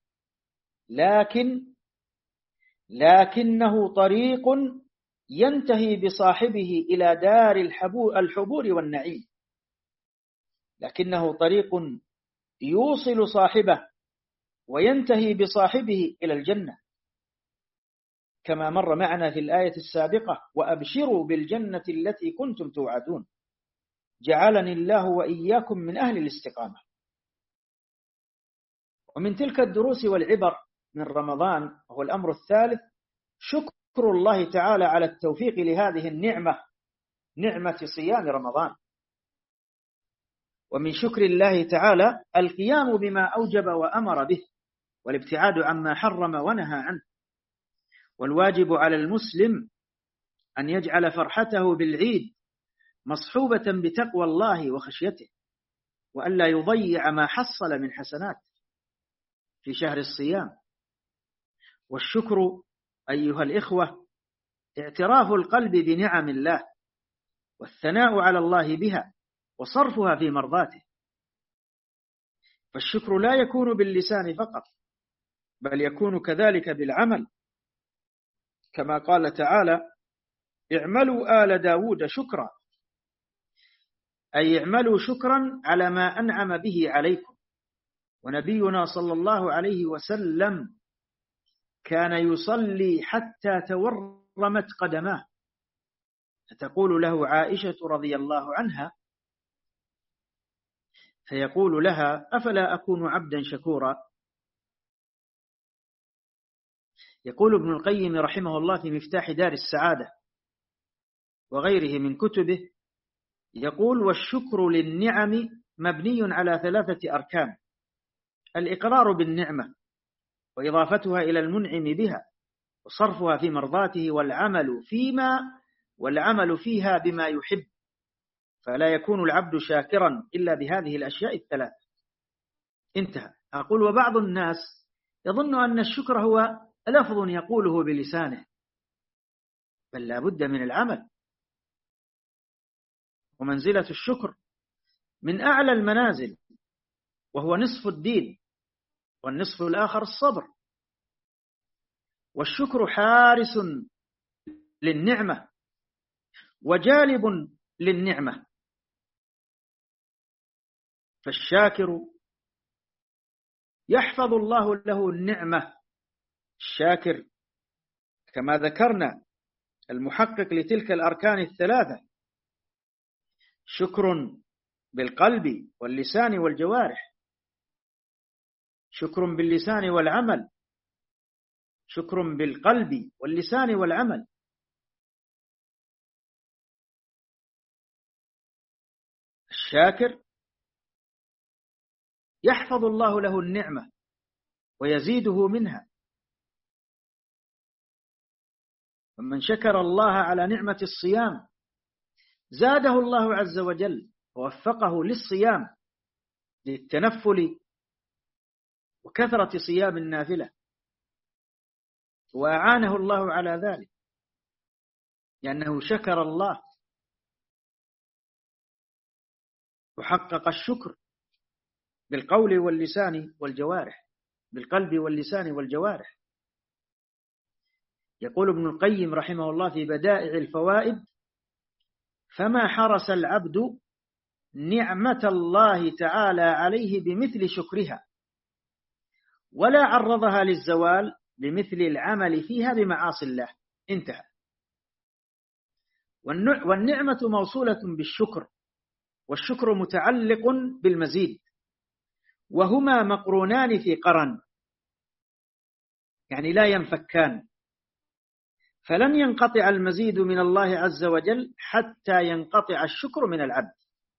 Speaker 1: لكنه طريق ينتهي بصاحبه إلى دار الحبور والنعيم، لكنه طريق يوصل صاحبه وينتهي بصاحبه إلى الجنة، كما مر معنا في الآية السابقة: وأبشروا بالجنة التي كنتم توعدون، جعلني الله وإياكم من أهل الاستقامة. ومن تلك الدروس والعبر من رمضان هو الأمر الثالث: شكر الله تعالى على التوفيق لهذه النعمة، نعمة صيام رمضان. ومن شكر الله تعالى القيام بما أوجب وأمر به، والابتعاد عما حرم ونهى عنه. والواجب على المسلم أن يجعل فرحته بالعيد مصحوبة بتقوى الله وخشيته، وألا يضيع ما حصل من حسنات في شهر الصيام. والشكر أيها الإخوة اعتراف القلب بنعم الله، والثناء على الله بها، وصرفها في مرضاته. فالشكر لا يكون باللسان فقط، بل يكون كذلك بالعمل، كما قال تعالى: اعملوا آل داود شكرا، أي اعملوا شكرا على ما أنعم به عليكم. ونبينا صلى الله عليه وسلم كان يصلي حتى تورمت قدماه، فتقول له عائشة رضي الله عنها، فيقول لها: أفلا أكون عبدا شكورا؟ يقول ابن القيم رحمه الله في مفتاح دار السعادة وغيره من كتبه، يقول: والشكر للنعم مبني على 3 أركان: الإقرار بالنعمة، وإضافتها إلى المنعم بها، وصرفها في مرضاته، والعمل فيها بما يحب. فلا يكون العبد شاكرا إلا بهذه الأشياء ال3. انتهى. أقول: وبعض الناس يظن أن الشكر هو لفظ يقوله بلسانه، بل لا بد من العمل. ومنزلة الشكر من أعلى المنازل، وهو نصف الدين، والنصف الآخر الصبر. والشكر حارس للنعمة وجالب للنعمة. فالشاكر يحفظ الله له النعمة. الشاكر كما ذكرنا المحقق لتلك الأركان ال3: شكر بالقلب واللسان والجوارح، شكر باللسان والعمل، شكر بالقلب واللسان والعمل. الشاكر يحفظ الله له النعمة ويزيده منها. ومن شكر الله على نعمة الصيام زاده الله عز وجل ووفقه للصيام، للتنفل وكثرة صيام النافلة، وأعانه الله على ذلك لأنه شكر الله وحقق الشكر بالقول واللسان والجوارح، بالقلب واللسان والجوارح. يقول ابن القيم رحمه الله في بدائع الفوائد: فما حرس العبد نعمة الله تعالى عليه بمثل شكرها، ولا عرضها للزوال بمثل العمل فيها بمعاصي الله. انتهى. والنعمة موصولة بالشكر، والشكر متعلق بالمزيد، وهما مقرونان في قرن، يعني لا ينفكان. فلن ينقطع المزيد من الله عز وجل حتى ينقطع الشكر من العبد.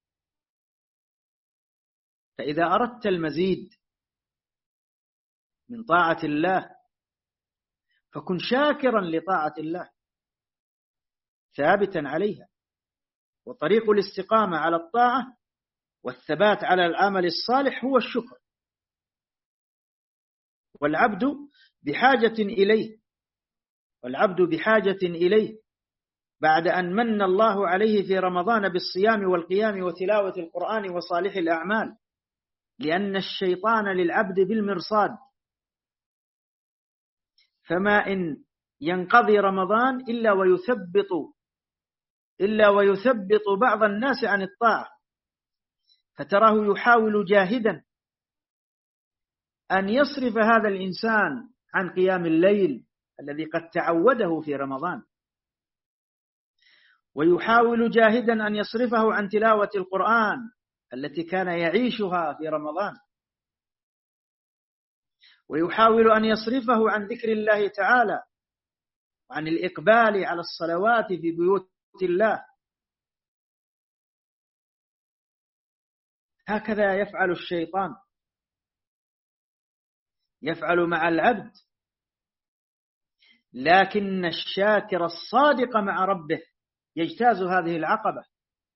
Speaker 1: فإذا أردت المزيد من طاعة الله فكن شاكرا لطاعة الله ثابتا عليها. وطريق الاستقامة على الطاعة والثبات على العمل الصالح هو الشكر. والعبد بحاجة إليه بعد أن من الله عليه في رمضان بالصيام والقيام وتلاوة القرآن وصالح الأعمال، لأن الشيطان للعبد بالمرصاد. فما إن ينقضي رمضان إلا ويثبط بعض الناس عن الطاعة، فتراه يحاول جاهدا أن يصرف هذا الإنسان عن قيام الليل الذي قد تعوده في رمضان، ويحاول جاهدا أن يصرفه عن تلاوة القرآن التي كان يعيشها في رمضان، ويحاول أن يصرفه عن ذكر الله تعالى وعن الإقبال على الصلوات في بيوت الله. هكذا يفعل الشيطان، يفعل مع العبد، لكن الشاكر الصادق مع ربه يجتاز هذه العقبة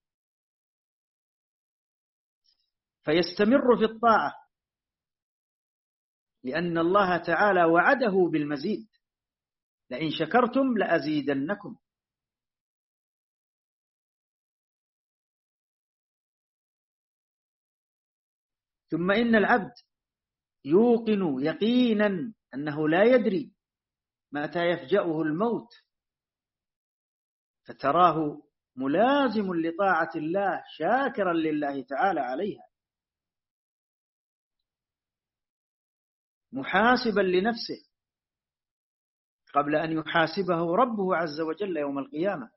Speaker 1: فيستمر في الطاعة، لأن الله تعالى وعده بالمزيد: لئن شكرتم لأزيدنكم. ثم إن العبد يوقن يقينا أنه لا يدري متى يفجأه الموت، فتراه ملازم لطاعة الله شاكرا لله تعالى عليها، محاسبا لنفسه قبل أن يحاسبه ربه عز وجل يوم القيامة.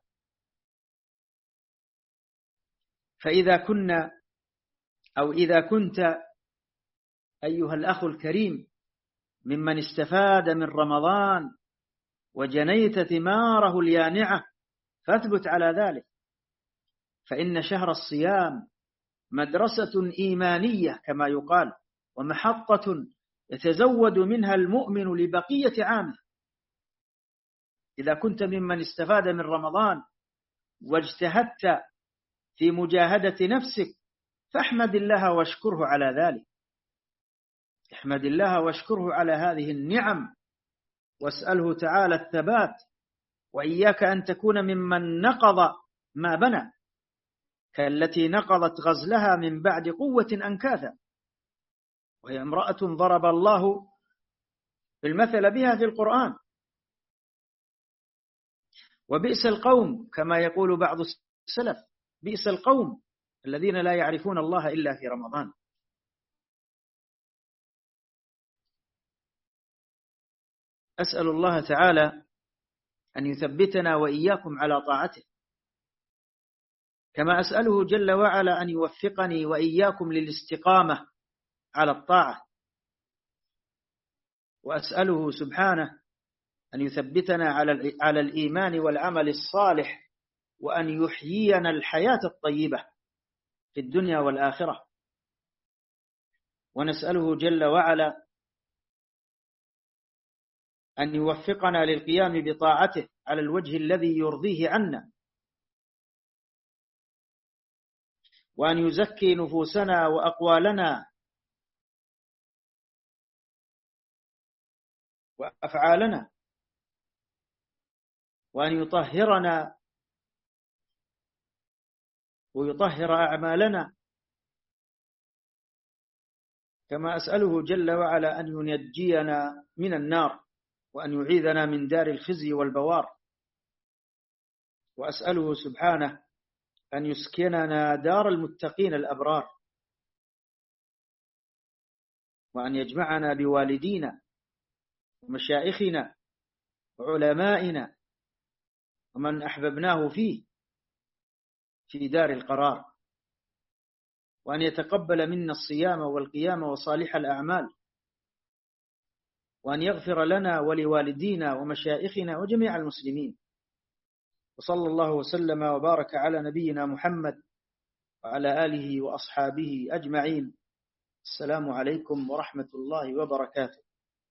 Speaker 1: إذا كنت أيها الأخ الكريم ممن استفاد من رمضان وجنيت ثماره اليانعة، فاثبت على ذلك، فإن شهر الصيام مدرسة إيمانية كما يقال، ومحطة يتزود منها المؤمن لبقية عامه. إذا كنت ممن استفاد من رمضان واجتهدت في مجاهدة نفسك، فاحمد الله واشكره على ذلك، احمد الله واشكره على هذه النعم، واسأله تعالى الثبات، وإياك أن تكون ممن نقض ما بنى، كالتي نقضت غزلها من بعد قوة أنكاثا، وهي امرأة ضرب الله المثل بها في القرآن. وبئس القوم كما يقول بعض السلف: بئس القوم الذين لا يعرفون الله إلا في رمضان. أسأل الله تعالى أن يثبتنا وإياكم على طاعته، كما أسأله جل وعلا أن يوفقني وإياكم للاستقامة على الطاعة، وأسأله سبحانه أن يثبتنا على الإيمان والعمل الصالح، وأن يحيينا الحياة الطيبة في الدنيا والآخرة. ونسأله جل وعلا أن يوفقنا للقيام بطاعته على الوجه الذي يرضيه عنا، وأن يزكي نفوسنا وأقوالنا وأفعالنا، وأن يطهرنا ويطهر أعمالنا، كما أسأله جل وعلا أن ينجينا من النار، وأن يعيذنا من دار الخزي والبوار. وأسأله سبحانه أن يسكننا دار المتقين الأبرار، وأن يجمعنا بوالدينا ومشائخنا وعلمائنا ومن أحببناه فيه في دار القرار، وأن يتقبل منا الصيام والقيام وصالح الأعمال، وأن يغفر لنا ولوالدينا ومشائخنا وجميع المسلمين. وصلى الله وسلم وبارك على نبينا محمد وعلى آله وأصحابه أجمعين. السلام عليكم ورحمة الله وبركاته.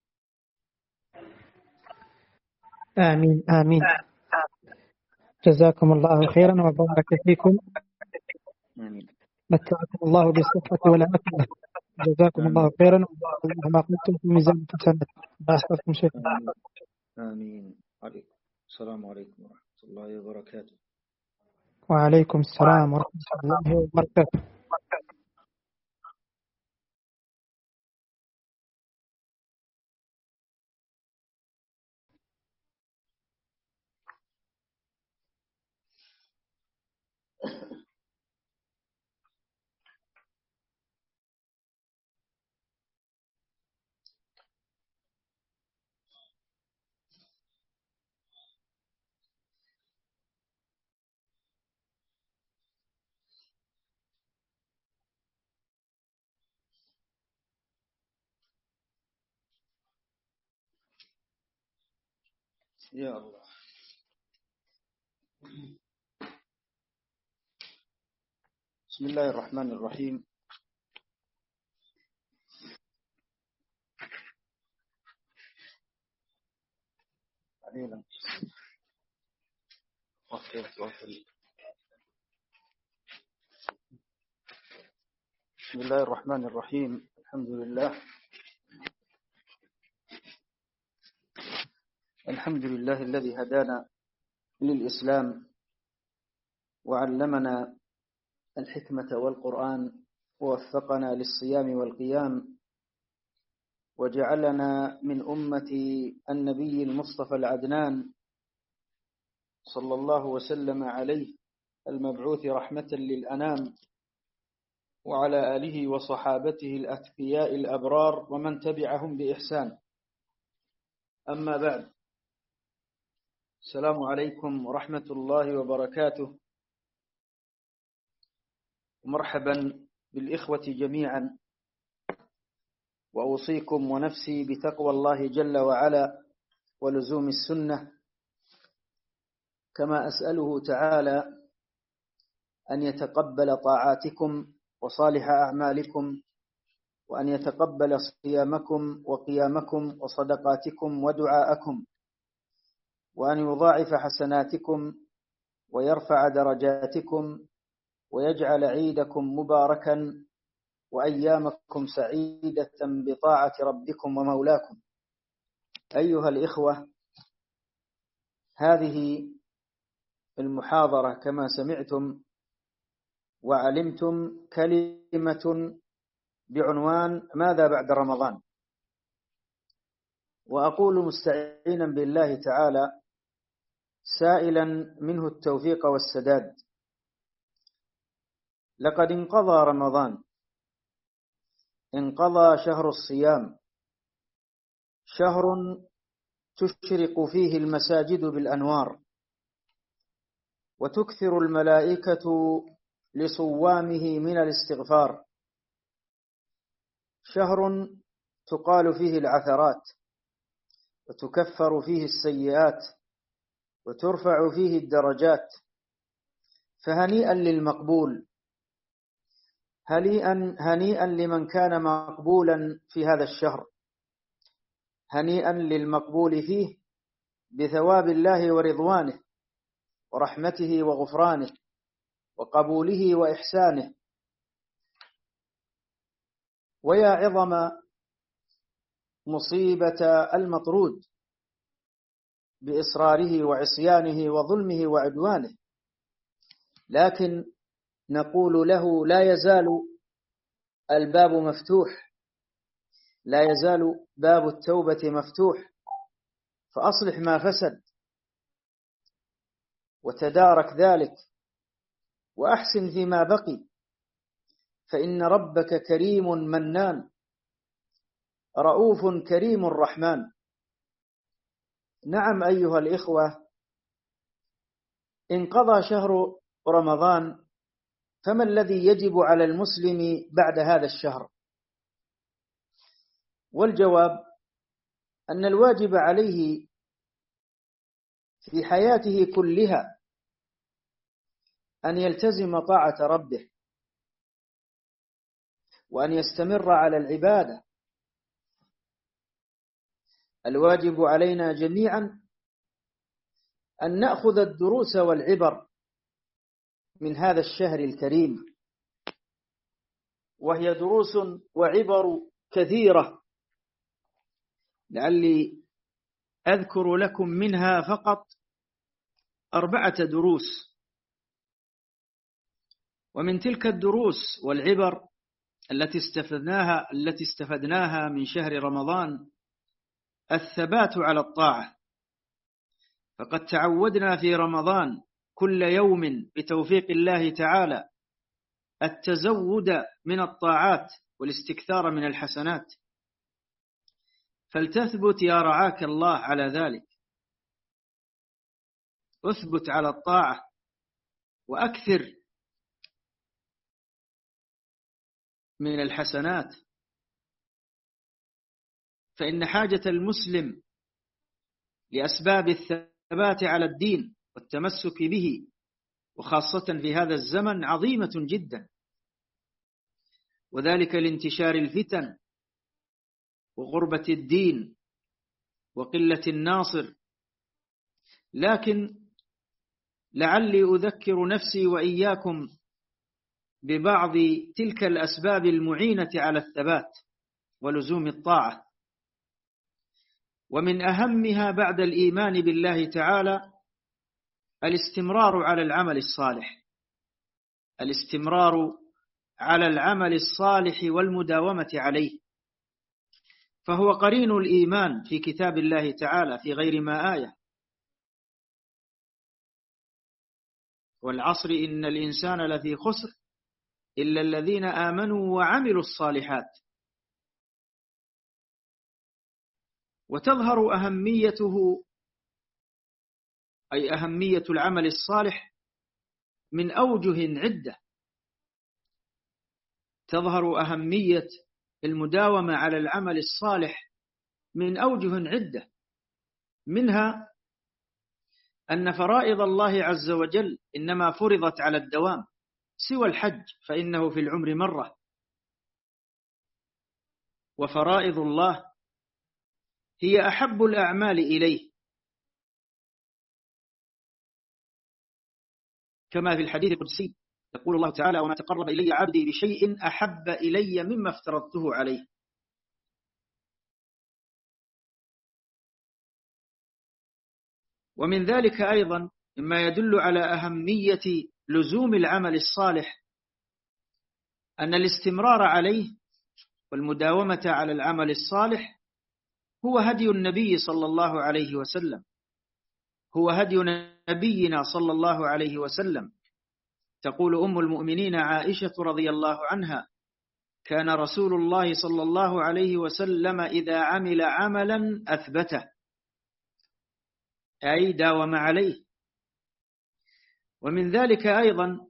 Speaker 2: آمين آمين. جزاكم الله خيرا وبارك فيكم.
Speaker 1: آمين.
Speaker 2: متعكم الله بالصحة والعافية. جزاكم الله خيرا وما قلتم في ميزان الحسنات. أحسنتم شيخ.
Speaker 1: آمين. السلام عليكم ورحمة الله وبركاته.
Speaker 2: وعليكم السلام ورحمة الله وبركاته.
Speaker 1: يا الله. بسم الله الرحمن الرحيم. بسم الله الرحمن الرحيم. الحمد لله الذي هدانا للإسلام وعلمنا الحكمة والقرآن ووفقنا للصيام والقيام وجعلنا من أمة النبي المصطفى العدنان صلى الله وسلم عليه المبعوث رحمة للأنام وعلى آله وصحابته الأتقياء الأبرار ومن تبعهم بإحسان. أما بعد، السلام عليكم ورحمة الله وبركاته، ومرحبا بالإخوة جميعا، وأوصيكم ونفسي بتقوى الله جل وعلا ولزوم السنة، كما أسأله تعالى أن يتقبل طاعاتكم وصالح أعمالكم، وأن يتقبل صيامكم وقيامكم وصدقاتكم ودعاءكم، وأن يضاعف حسناتكم ويرفع درجاتكم ويجعل عيدكم مباركا وأيامكم سعيدة بطاعة ربكم ومولاكم. أيها الإخوة، هذه المحاضرة كما سمعتم وعلمتم كلمة بعنوان ماذا بعد رمضان، وأقول مستعينا بالله تعالى سائلا منه التوفيق والسداد. لقد انقضى رمضان، انقضى شهر الصيام، شهر تشرق فيه المساجد بالأنوار وتكثر الملائكة لصوامه من الاستغفار، شهر تقال فيه العثرات وتكفر فيه السيئات وترفع فيه الدرجات. فهنيئا للمقبول، هنيئا لمن كان مقبولا في هذا الشهر، هنيئا للمقبول فيه بثواب الله ورضوانه ورحمته وغفرانه وقبوله وإحسانه. ويا عظم مصيبة المطرود بإصراره وعصيانه وظلمه وعدوانه، لكن نقول له لا يزال الباب مفتوح، لا يزال باب التوبة مفتوح، فأصلح ما فسد وتدارك ذلك وأحسن فيما بقي، فإن ربك كريم منان رؤوف كريم رحمن. نعم أيها الإخوة، انقضى شهر رمضان، فما الذي يجب على المسلم بعد هذا الشهر؟ والجواب أن الواجب عليه في حياته كلها أن يلتزم طاعة ربه، وأن يستمر على العبادة. الواجب علينا جميعا أن نأخذ الدروس والعبر من هذا الشهر الكريم، وهي دروس وعبر كثيرة، لعلي أذكر لكم منها فقط 4 دروس. ومن تلك الدروس والعبر التي استفدناها من شهر رمضان الثبات على الطاعة، فقد تعودنا في رمضان كل يوم بتوفيق الله تعالى التزود من الطاعات والاستكثار من الحسنات، فلتثبت يا رعاك الله على ذلك، اثبت على الطاعة وأكثر من الحسنات، فإن حاجة المسلم لأسباب الثبات على الدين والتمسك به، وخاصة في هذا الزمن عظيمة جدا، وذلك لانتشار الفتن وغربة الدين وقلة الناصر. لكن لعلي أذكر نفسي وإياكم ببعض تلك الأسباب المعينة على الثبات ولزوم الطاعة. ومن أهمها بعد الإيمان بالله تعالى الاستمرار على العمل الصالح، الاستمرار على العمل الصالح والمداومة عليه، فهو قرين الإيمان في كتاب الله تعالى في غير ما آية: والعصر إن الإنسان لفي خسر إلا الذين آمنوا وعملوا الصالحات. وتظهر أهميته، أي أهمية العمل الصالح، من أوجه عدة. تظهر أهمية المداومة على العمل الصالح من أوجه عدة، منها أن فرائض الله عز وجل إنما فرضت على الدوام، سوى الحج فإنه في العمر مرة. وفرائض الله هي أحب الأعمال إليه، كما في الحديث القدسي يقول الله تعالى: وما تقرب إلي عبدي بشيء أحب إلي مما افترضته عليه. ومن ذلك أيضا مما يدل على أهمية لزوم العمل الصالح أن الاستمرار عليه والمداومة على العمل الصالح هو هدي النبي صلى الله عليه وسلم، هو هدي نبينا صلى الله عليه وسلم. تقول أم المؤمنين عائشة رضي الله عنها: كان رسول الله صلى الله عليه وسلم إذا عمل عملا أثبته، أي داوم عليه. ومن ذلك أيضا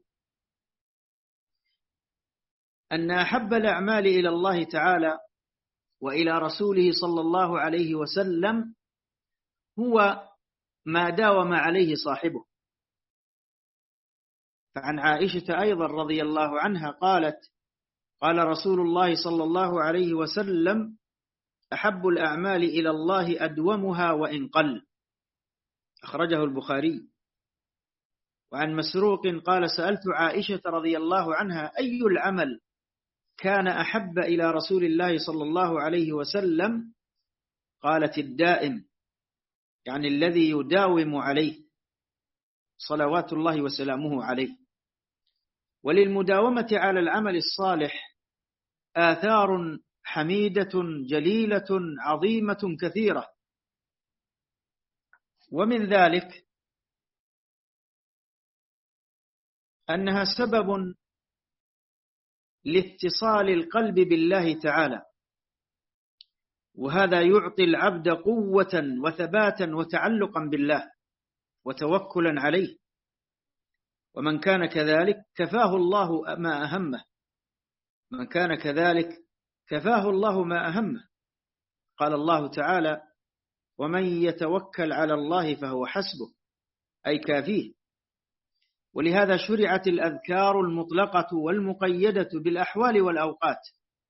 Speaker 1: أن أحب الأعمال إلى الله تعالى وإلى رسوله صلى الله عليه وسلم هو ما داوم عليه صاحبه. فعن عائشة أيضا رضي الله عنها قالت: قال رسول الله صلى الله عليه وسلم: أحب الأعمال إلى الله أدومها وإن قل، أخرجه البخاري. وعن مسروق قال: سألت عائشة رضي الله عنها: أي العمل كان أحب إلى رسول الله صلى الله عليه وسلم؟ قالت: الدائم، يعني الذي يداوم عليه صلوات الله وسلامه عليه. وللمداومة على العمل الصالح آثار حميدة جليلة عظيمة كثيرة، ومن ذلك أنها سبب لاتصال القلب بالله تعالى، وهذا يعطي العبد قوة وثباتا وتعلقا بالله وتوكلا عليه. ومن كان كذلك كفاه الله ما أهمه، من كان كذلك كفاه الله ما أهمه. قال الله تعالى: ومن يتوكل على الله فهو حسبه، أي كافيه. ولهذا شرعت الأذكار المطلقة والمقيدة بالأحوال والأوقات.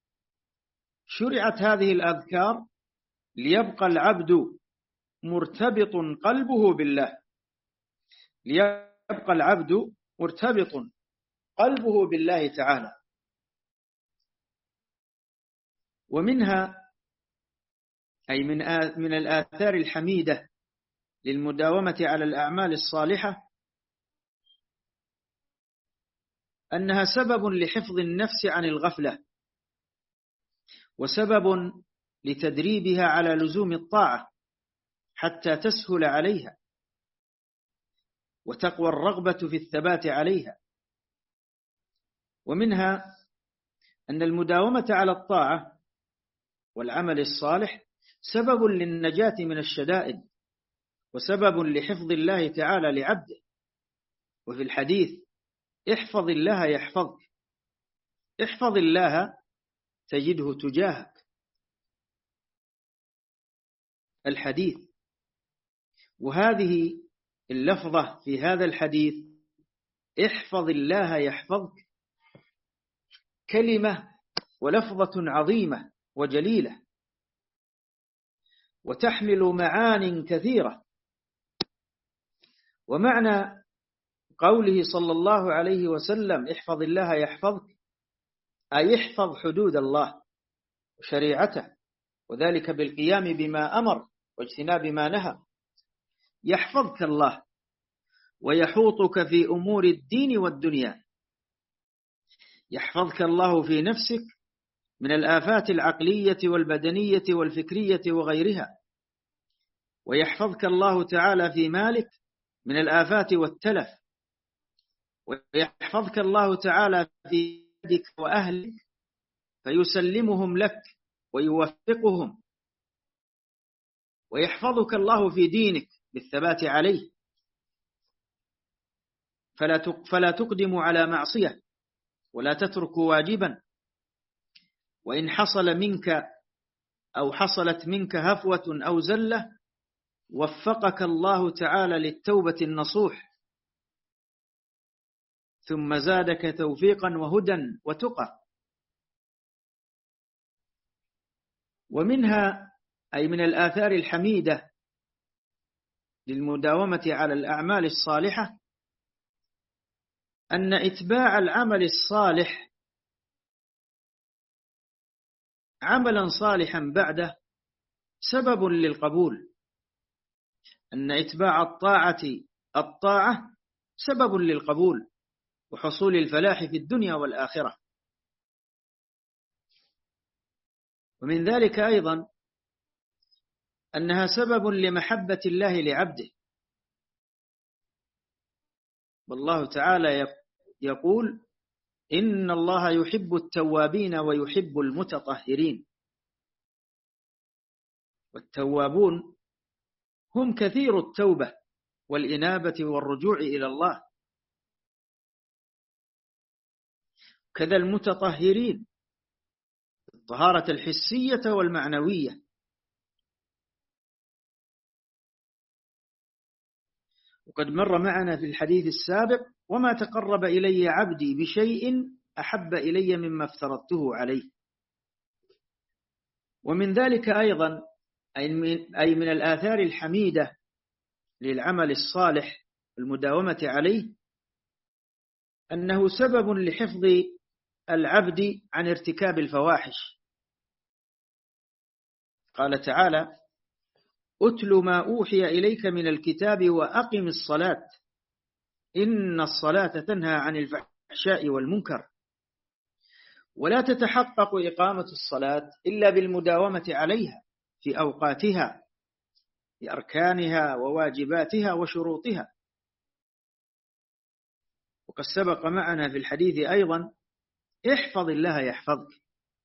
Speaker 1: شرعت هذه الأذكار ليبقى العبد مرتبط قلبه بالله، ليبقى العبد مرتبط قلبه بالله تعالى. ومنها، أي من الآثار الحميدة للمداومة على الأعمال الصالحة، أنها سبب لحفظ النفس عن الغفلة، وسبب لتدريبها على لزوم الطاعة حتى تسهل عليها وتقوى الرغبة في الثبات عليها. ومنها أن المداومة على الطاعة والعمل الصالح سبب للنجاة من الشدائد، وسبب لحفظ الله تعالى لعبده. وفي الحديث: احفظ الله يحفظك، احفظ الله تجده تجاهك. الحديث وهذه اللفظة في هذا الحديث احفظ الله يحفظك كلمة ولفظة عظيمة وجليلة، وتحمل معان كثيرة. ومعنى قوله صلى الله عليه وسلم احفظ الله يحفظك أي احفظ حدود الله وشريعته، وذلك بالقيام بما أمر واجتناب ما نهى. يحفظك الله ويحوطك في أمور الدين والدنيا. يحفظك الله في نفسك من الآفات العقلية والبدنية والفكرية وغيرها، ويحفظك الله تعالى في مالك من الآفات والتلف، ويحفظك الله تعالى في يدك وأهلك فيسلمهم لك ويوفقهم، ويحفظك الله في دينك بالثبات عليه، فلا تقدم على معصية ولا تترك واجبا، وإن حصل منك أو حصلت منك هفوة أو زلة وفقك الله تعالى للتوبة النصوح، ثم زادك توفيقا وهدى وتقى. ومنها أي من الآثار الحميدة للمداومة على الأعمال الصالحة أن إتباع العمل الصالح عملا صالحا بعده سبب للقبول، أن إتباع الطاعة سبب للقبول وحصول الفلاح في الدنيا والآخرة. ومن ذلك أيضا أنها سبب لمحبة الله لعبده، والله تعالى يقول إن الله يحب التوابين ويحب المتطهرين. والتوابون هم كثير التوبة والإنابة والرجوع إلى الله، كذا المتطهرين الطهارة الحسية والمعنوية. وقد مر معنا في الحديث السابق وما تقرب إلي عبدي بشيء أحب إلي مما افترضته عليه. ومن ذلك أيضا أي من الآثار الحميدة للعمل الصالح المداومة عليه أنه سبب لحفظ العبد عن ارتكاب الفواحش. قال تعالى أتل ما أوحي إليك من الكتاب وأقم الصلاة إن الصلاة تنهى عن الفحشاء والمنكر. ولا تتحقق إقامة الصلاة إلا بالمداومة عليها في أوقاتها بأركانها وواجباتها وشروطها. وقد سبق معنا في الحديث أيضا احفظ الله يحفظك.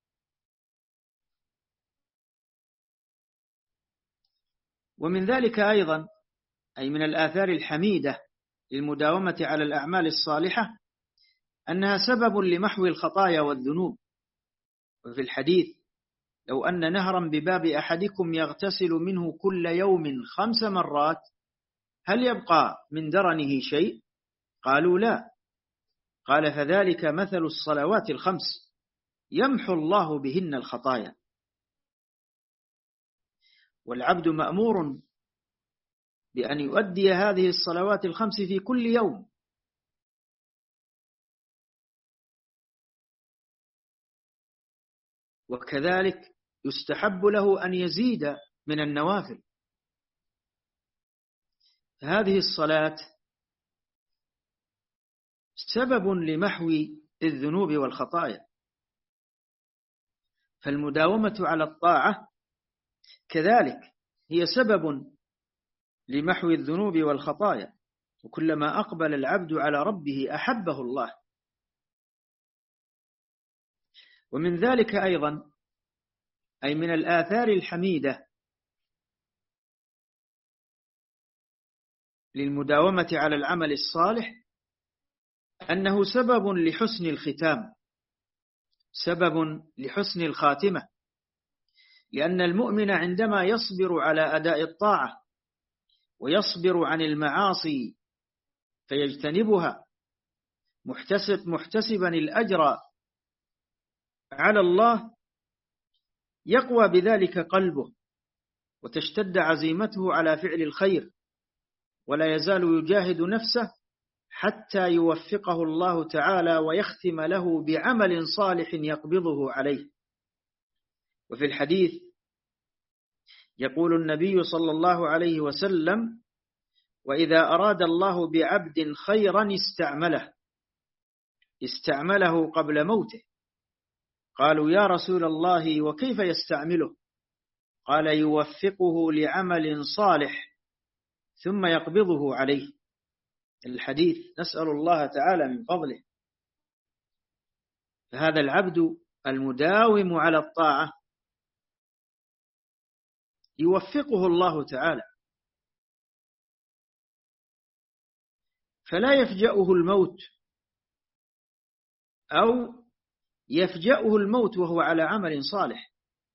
Speaker 1: ومن ذلك أيضا أي من الآثار الحميدة للمداومة على الأعمال الصالحة أنها سبب لمحو الخطايا والذنوب. وفي الحديث لو أن نهرا بباب أحدكم يغتسل منه كل يوم 5 مرات هل يبقى من درنه شيء؟ قالوا لا. قال فذلك مثل الصلوات 5 يمحو الله بهن الخطايا. والعبد مأمور بأن يؤدي هذه الصلوات 5 في كل يوم، وكذلك يستحب له أن يزيد من النوافل. هذه الصلاة سبب لمحو الذنوب والخطايا، فالمداومة على الطاعة كذلك هي سبب لمحو الذنوب والخطايا، وكلما أقبل العبد على ربه أحبه الله. ومن ذلك أيضا أي من الآثار الحميدة للمداومة على العمل الصالح أنه سبب لحسن الختام، سبب لحسن الخاتمة، لأن المؤمن عندما يصبر على أداء الطاعة ويصبر عن المعاصي فيجتنبها محتسبا الأجر على الله، يقوى بذلك قلبه وتشتد عزيمته على فعل الخير، ولا يزال يجاهد نفسه حتى يوفقه الله تعالى ويختم له بعمل صالح يقبضه عليه. وفي الحديث يقول النبي صلى الله عليه وسلم: وإذا أراد الله بعبد خيرا استعمله قبل موته. قالوا: يا رسول الله وكيف يستعمله؟ قال: يوفقه لعمل صالح ثم يقبضه عليه. الحديث. نسأل الله تعالى من فضله. فهذا العبد المداوم على الطاعة يوفقه الله تعالى، فلا يفجأه الموت، أو يفجأه الموت وهو على عمل صالح.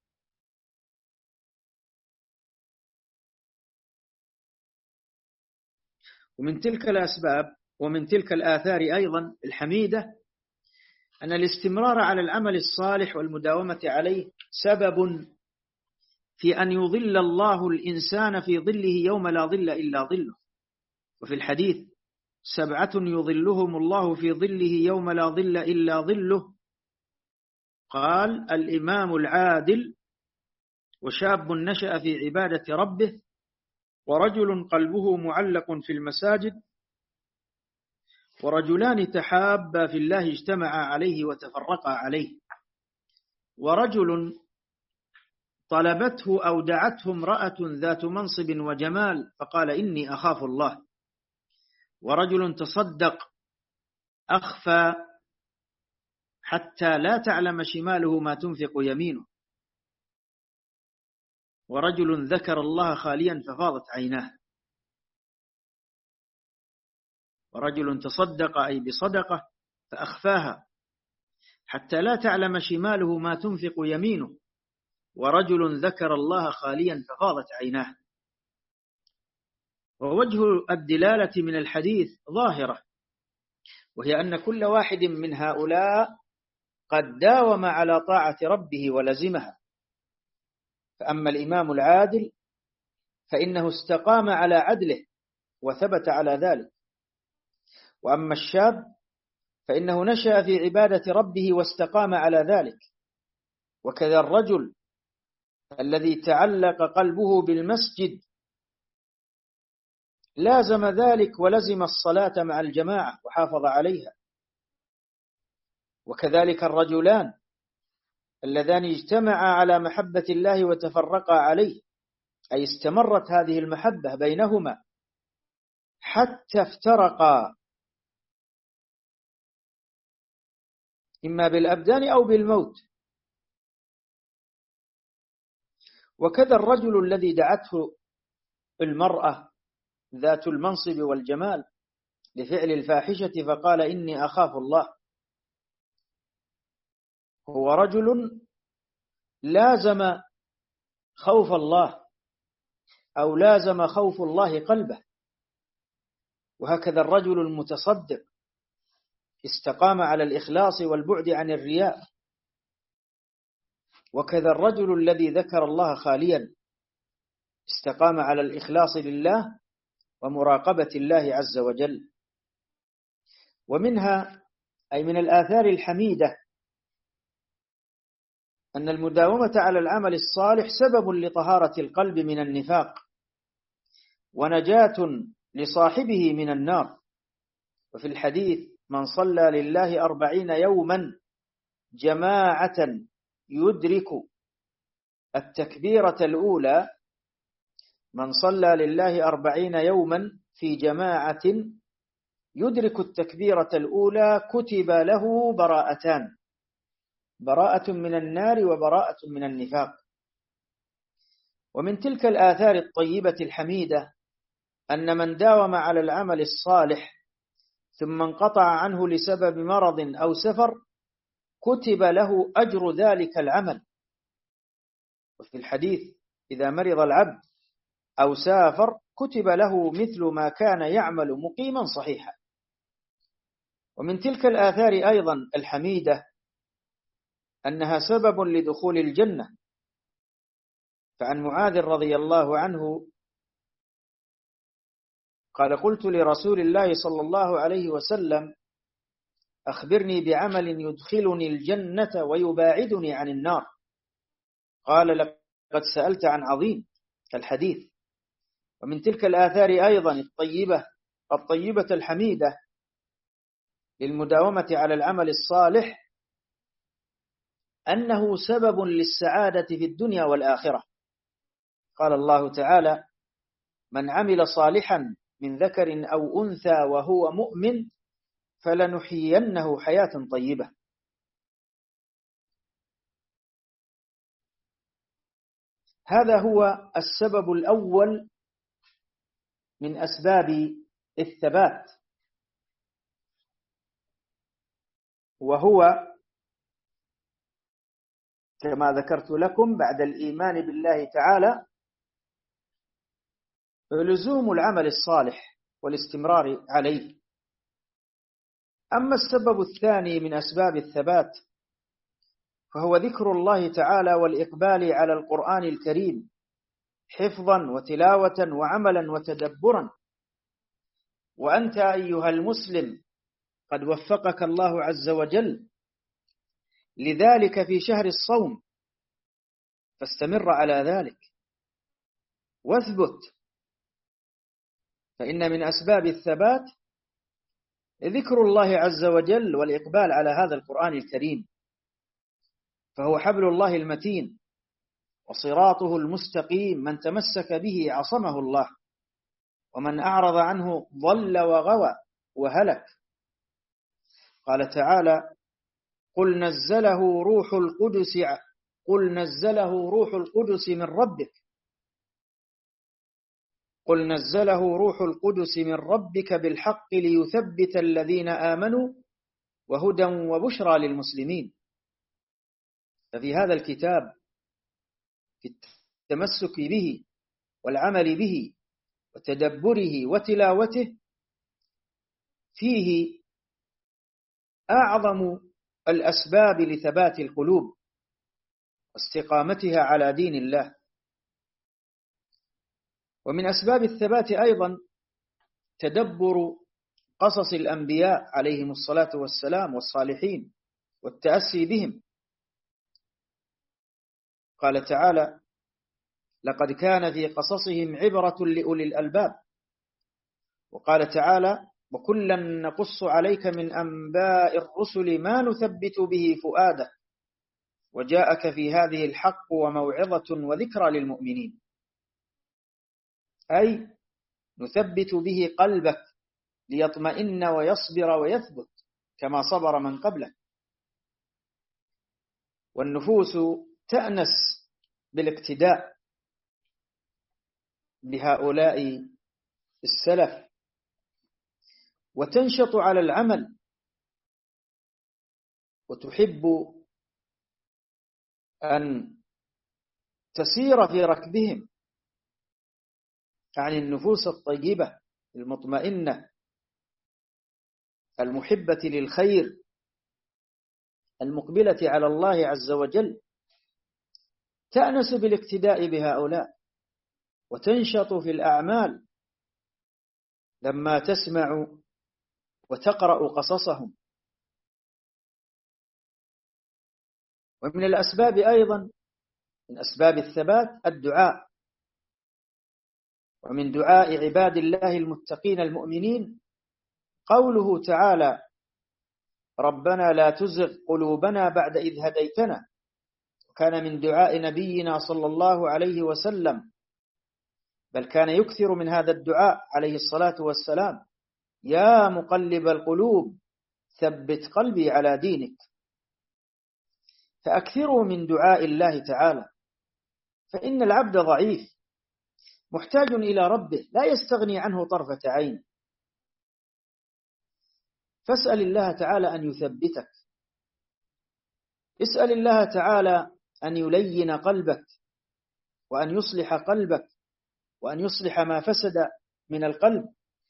Speaker 1: ومن تلك الأسباب ومن تلك الآثار أيضا الحميدة أن الاستمرار على العمل الصالح والمداومة عليه سبب في أن يظل الله الإنسان في ظله يوم لا ظل إلا ظله. وفي الحديث: 7 يظلهم الله في ظله يوم لا ظل إلا ظله. قال: الإمام العادل، وشاب نشأ في عبادة ربه، ورجل قلبه معلق في المساجد، ورجلان تحابا في الله اجتمعا عليه وتفرقا عليه، ورجل طلبته أو دعته امرأة ذات منصب وجمال فقال: إني أخاف الله، ورجل تصدق أخفى حتى لا تعلم شماله ما تنفق يمينه، ورجل ذكر الله خاليا ففاضت عيناه. ورجل تصدق أي بصدقة فأخفاها حتى لا تعلم شماله ما تنفق يمينه، ورجل ذكر الله خاليا ففاضت عيناه. ووجه الدلالة من الحديث ظاهرة، وهي أن كل واحد من هؤلاء قد داوم على طاعة ربه ولزمها. فأما الإمام العادل فإنه استقام على عدله وثبت على ذلك، وأما الشاب فإنه نشأ في عبادة ربه واستقام على ذلك، وكذا الرجل الذي تعلق قلبه بالمسجد لازم ذلك ولزم الصلاة مع الجماعة وحافظ عليها، وكذلك الرجلان اللذان اجتمعا على محبة الله وتفرقا عليه، أي استمرت هذه المحبة بينهما حتى افترقا، إما بالأبدان أو بالموت. وكذا الرجل الذي دعته المرأة ذات المنصب والجمال لفعل الفاحشة فقال: إني أخاف الله، هو رجل لازم خوف الله، أو لازم خوف الله قلبه. وهكذا الرجل المتصدق استقام على الإخلاص والبعد عن الرياء، وكذا الرجل الذي ذكر الله خاليا استقام على الإخلاص لله ومراقبة الله عز وجل. ومنها أي من الآثار الحميدة أن المداومة على العمل الصالح سبب لطهارة القلب من النفاق ونجاة لصاحبه من النار. وفي الحديث: من صلى لله 40 يوما جماعة يدرك التكبيرة الأولى، من صلى لله 40 يوما في جماعة يدرك التكبيرة الأولى كتب له براءتان: براءة من النار وبراءة من النفاق. ومن تلك الآثار الطيبة الحميدة أن من داوم على العمل الصالح ثم انقطع عنه لسبب مرض أو سفر كتب له أجر ذلك العمل. وفي الحديث: إذا مرض العبد أو سافر كتب له مثل ما كان يعمل مقيما صحيحا. ومن تلك الآثار أيضا الحميدة أنها سبب لدخول الجنة، فعن معاذ رضي الله عنه قال: قلت لرسول الله صلى الله عليه وسلم: أخبرني بعمل يدخلني الجنة ويباعدني عن النار. قال: لقد سألت عن عظيم الحديث. ومن تلك الآثار أيضا الطيبة الحميدة للمداومة على العمل الصالح أنه سبب للسعادة في الدنيا والآخرة. قال الله تعالى: من عمل صالحا من ذكر أو أنثى وهو مؤمن فلنحيينه حياة طيبة. هذا هو السبب الأول من أسباب الثبات، وهو كما ذكرت لكم بعد الإيمان بالله تعالى لزوم العمل الصالح والاستمرار عليه. أما السبب الثاني من أسباب الثبات فهو ذكر الله تعالى والإقبال على القرآن الكريم حفظا وتلاوة وعملا وتدبرا. وأنت أيها المسلم قد وفقك الله عز وجل لذلك في شهر الصوم، فاستمر على ذلك واثبت، فإن من أسباب الثبات ذكر الله عز وجل والإقبال على هذا القرآن الكريم، فهو حبل الله المتين وصراطه المستقيم، من تمسك به عصمه الله، ومن أعرض عنه ضل وغوى وهلك. قال تعالى: قل نزله روح القدس من ربك قل نزله روح القدس من ربك بالحق ليثبت الذين آمنوا وهدى وبشرى للمسلمين. ففي هذا الكتاب في التمسك به والعمل به وتدبره وتلاوته فيه أعظم الأسباب لثبات القلوب واستقامتها على دين الله. ومن أسباب الثبات أيضا تدبر قصص الأنبياء عليهم الصلاة والسلام والصالحين والتأسي بهم. قال تعالى: لقد كان في قصصهم عبرة لأولي الألباب. وقال تعالى: وكلا نقص عليك من أنباء الرسل ما نثبت به فؤادك وجاءك في هذه الحق وموعظة وذكرى للمؤمنين، أي نثبت به قلبك ليطمئن ويصبر ويثبت كما صبر من قبلك. والنفوس تأنس بالاقتداء بهؤلاء السلف وتنشط على العمل وتحب أن تسير في ركبهم، عن النفوس الطيبة المطمئنة المحبة للخير المقبلة على الله عز وجل، تأنس بالاقتداء بهؤلاء وتنشط في الأعمال لما تسمع وتقرأ قصصهم. ومن الأسباب أيضا من أسباب الثبات الدعاء. ومن دعاء عباد الله المتقين المؤمنين قوله تعالى: ربنا لا تزغ قلوبنا بعد إذ هديتنا. وكان من دعاء نبينا صلى الله عليه وسلم، بل كان يكثر من هذا الدعاء عليه الصلاة والسلام: يا مقلب القلوب ثبت قلبي على دينك. فأكثروا من دعاء الله تعالى، فإن العبد ضعيف محتاج إلى ربه لا يستغني عنه طرفة عين. فاسأل الله تعالى أن يثبتك، اسأل الله تعالى أن يلين قلبك وأن يصلح قلبك وأن يصلح ما فسد من القلب،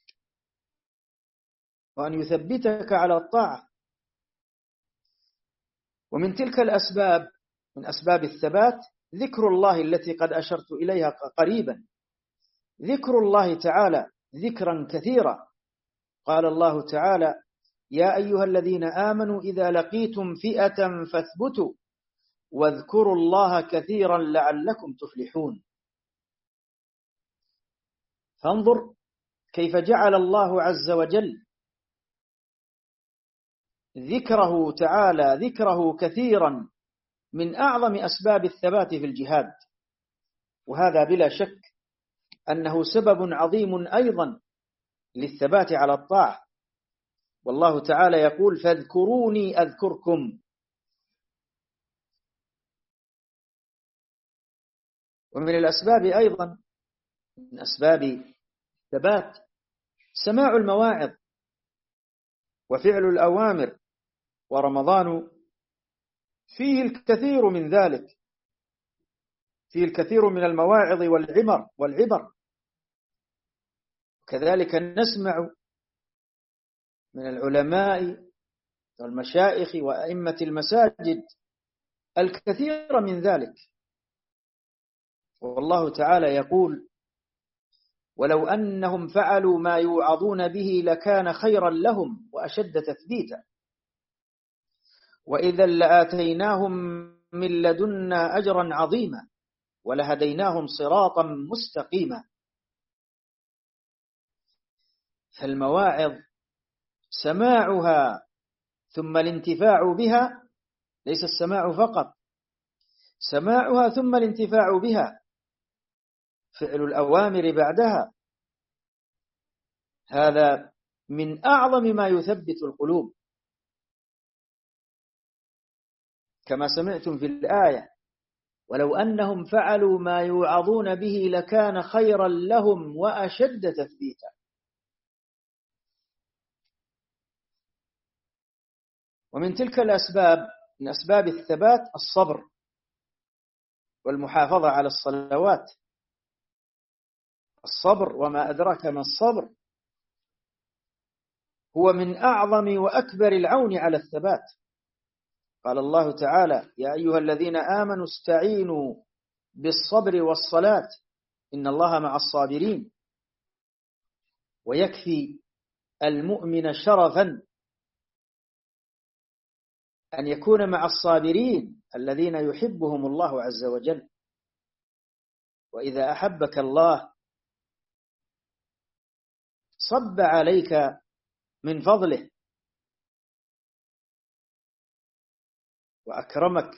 Speaker 1: وأن يثبتك على الطاعة. ومن تلك الأسباب، من أسباب الثبات، ذكر الله التي قد أشرت إليها قريبا، ذكر الله تعالى ذكرا كثيرا. قال الله تعالى: يا أيها الذين آمنوا إذا لقيتم فئة فاثبتوا واذكروا الله كثيرا لعلكم تفلحون. فانظر كيف جعل الله عز وجل ذكره تعالى ذكره كثيرا من أعظم أسباب الثبات في الجهاد، وهذا بلا شك أنه سبب عظيم أيضا للثبات على الطاعة. والله تعالى يقول: فاذكروني أذكركم. ومن الأسباب أيضا، من أسباب الثبات، سماع المواعظ وفعل الأوامر، ورمضان فيه الكثير من ذلك، فيه الكثير من المواعظ والعبر. كذلك نسمع من العلماء والمشايخ وأئمة المساجد الكثير من ذلك. والله تعالى يقول: ولو أنهم فعلوا ما يوعظون به لكان خيرا لهم وأشد تثبيتا وإذا لآتيناهم من لدنا أجرا عظيما ولهديناهم صراطا مستقيما. فالمواعظ سماعها ثم الانتفاع بها، ليس السماع فقط، سماعها ثم الانتفاع بها، فعل الأوامر بعدها، هذا من أعظم ما يثبت القلوب، كما سمعتم في الآية: ولو أنهم فعلوا ما يوعظون به لكان خيرا لهم وأشد تثبيتا. ومن تلك الأسباب، من أسباب الثبات، الصبر والمحافظة على الصلوات. الصبر، وما أدراك ما الصبر، هو من أعظم وأكبر العون على الثبات. قال الله تعالى: يا أيها الذين آمنوا استعينوا بالصبر والصلاة إن الله مع الصابرين. ويكفي المؤمن شرفا أن يكون مع الصابرين الذين يحبهم الله عز وجل. وإذا أحبك الله صب عليك من فضله وأكرمك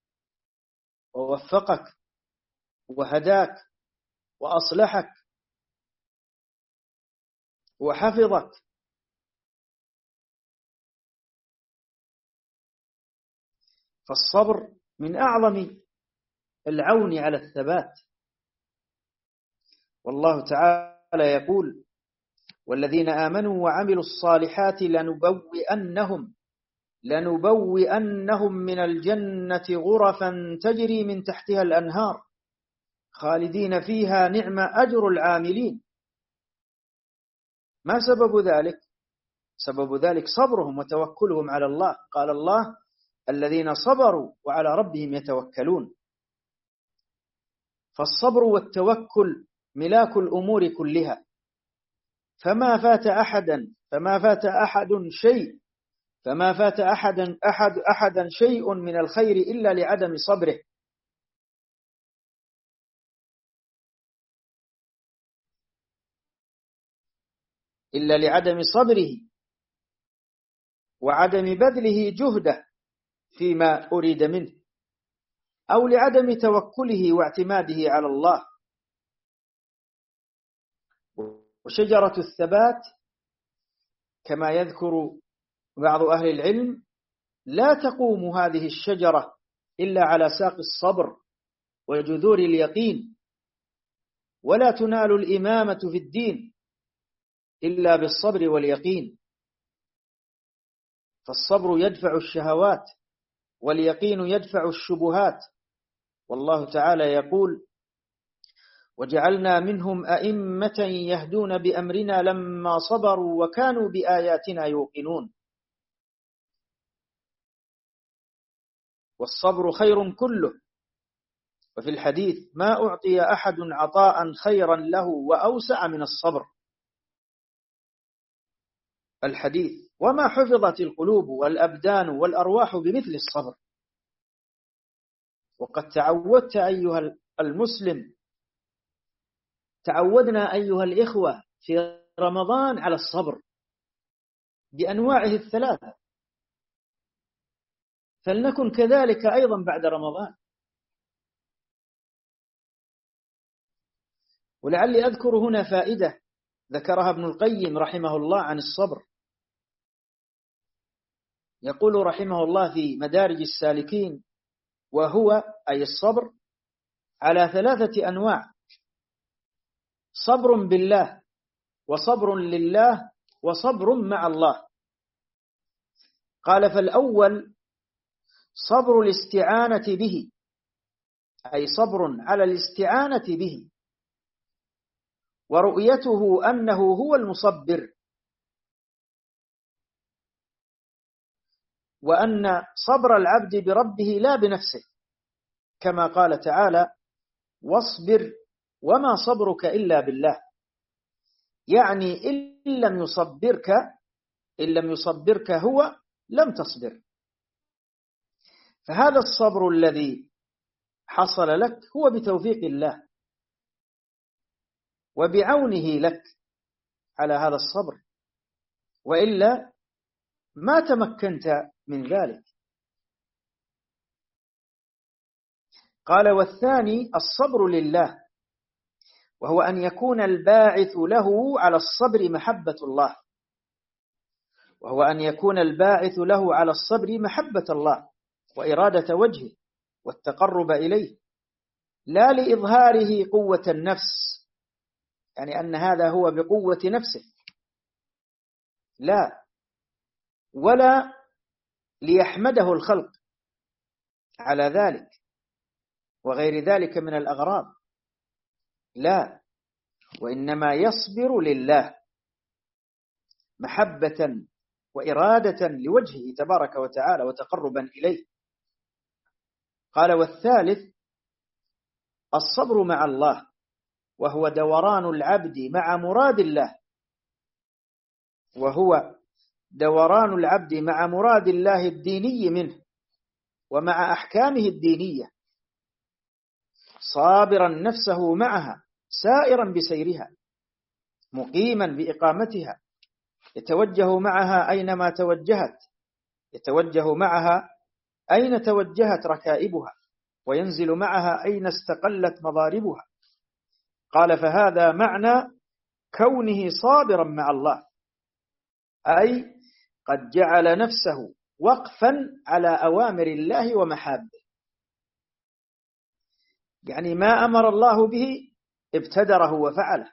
Speaker 1: ووفقك وهداك وأصلحك وحفظك. فالصبر من أعظم العون على الثبات. والله تعالى يقول: والذين آمنوا وعملوا الصالحات لنبوئنهم من الجنة غرفا تجري من تحتها الأنهار خالدين فيها نعم أجر العاملين. ما سبب ذلك؟ سبب ذلك صبرهم وتوكلهم على الله. قال الله: الذين صبروا وعلى ربهم يتوكلون. فالصبر والتوكل ملاك الأمور كلها، فما فات أحدا شيء من الخير إلا لعدم صبره. إلا لعدم صبره وعدم بذله جهده فيما أريد منه، أو لعدم توكله واعتماده على الله. وشجرة الثبات كما يذكر بعض أهل العلم لا تقوم هذه الشجرة إلا على ساق الصبر وجذور اليقين، ولا تنال الإمامة في الدين إلا بالصبر واليقين. فالصبر يدفع الشهوات واليقين يدفع الشبهات. والله تعالى يقول: وجعلنا منهم أئمة يهدون بأمرنا لما صبروا وكانوا بآياتنا يوقنون. والصبر خير كله. وفي الحديث ما أعطي أحد عطاء خيرا له وأوسع من الصبر. الحديث: وما حفظت القلوب والأبدان والأرواح بمثل الصبر. وقد تعودت أيها المسلم، تعودنا أيها الإخوة في رمضان على الصبر بأنواعه الثلاثة، فلنكن كذلك أيضا بعد رمضان. ولعلي أذكر هنا فائدة ذكرها ابن القيم رحمه الله عن الصبر. يقول رحمه الله في مدارج السالكين: وهو أي الصبر على 3 أنواع: صبر بالله، وصبر لله، وصبر مع الله. قال: فالأول صبر الاستعانة به، أي صبر على الاستعانة به ورؤيته أنه هو المصبر، وأن صبر العبد بربه لا بنفسه، كما قال تعالى: واصبر وما صبرك إلا بالله. يعني إن لم يصبرك هو لم تصبر. فهذا الصبر الذي حصل لك هو بتوفيق الله وبعونه لك على هذا الصبر، وإلا ما تمكنت من ذلك. قال: والثاني الصبر لله، وهو أن يكون الباعث له على الصبر محبة الله، وهو أن يكون الباعث له على الصبر محبة الله وإرادة وجهه والتقرب إليه، لا لإظهاره قوة النفس، يعني أن هذا هو بقوة نفسه، لا، ولا ليحمده الخلق على ذلك وغير ذلك من الأغراض، لا، وإنما يصبر لله محبة وإرادة لوجهه تبارك وتعالى وتقربا إليه. قال: والثالث الصبر مع الله، وهو دوران العبد مع مراد الله، وهو دوران العبد مع مراد الله الديني منه ومع أحكامه الدينية، صابرا نفسه معها، سائرا بسيرها، مقيما بإقامتها، يتوجه معها أينما توجهت، يتوجه معها أين توجهت ركائبها، وينزل معها أين استقلت مضاربها. قال: فهذا معنى كونه صابرا مع الله، أي قد جعل نفسه وقفا على أوامر الله ومحابه، يعني ما أمر الله به ابتدره وفعله،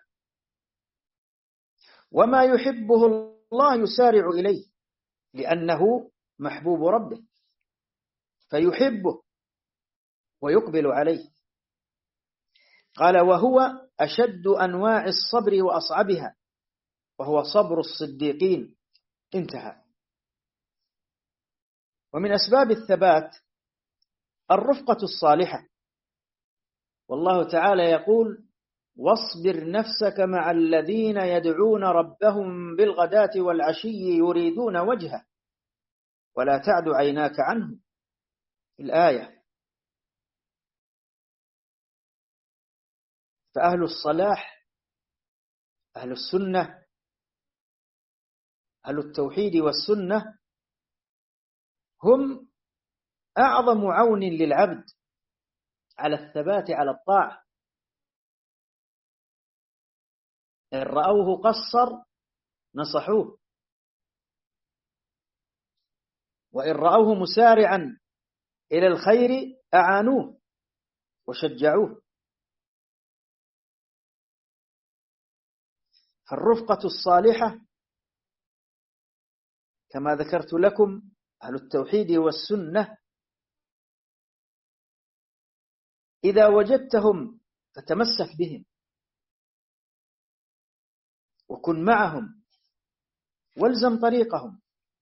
Speaker 1: وما يحبه الله يسارع إليه لأنه محبوب ربه فيحبه ويقبل عليه. قال: وهو أشد أنواع الصبر وأصعبها، وهو صبر الصديقين. انتهى. ومن أسباب الثبات الرفقة الصالحة، والله تعالى يقول: واصبر نفسك مع الذين يدعون ربهم بالغداة والعشي يريدون وجهه ولا تعد عيناك عنهم. الآية. فأهل الصلاح، أهل السنة، أهل التوحيد والسنة هم أعظم عون للعبد على الثبات على الطاعة. إن رأوه قصر نصحوه، وإن رأوه مسارعا إلى الخير أعانوه وشجعوه. فالرفقة الصالحة كما ذكرت لكم أهل التوحيد والسنة، إذا وجدتهم فتمسك بهم وكن معهم والزم طريقهم.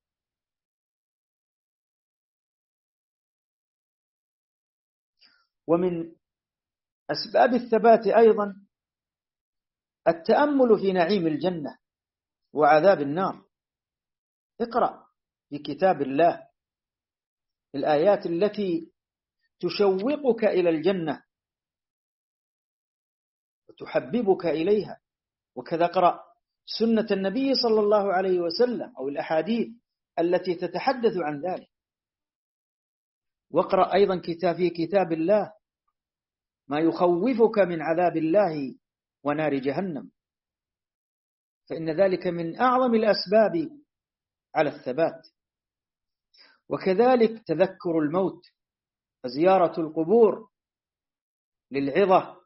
Speaker 1: ومن أسباب الثبات أيضا التأمل في نعيم الجنة وعذاب النار. اقرأ في كتاب الله الآيات التي تشوقك إلى الجنة وتحببك إليها، وكذا اقرأ سنة النبي صلى الله عليه وسلم أو الأحاديث التي تتحدث عن ذلك. واقرأ أيضا في كتاب الله ما يخوفك من عذاب الله ونار جهنم، فإن ذلك من أعظم الأسباب على الثبات. وكذلك تذكر الموت وزيارة القبور للعظة،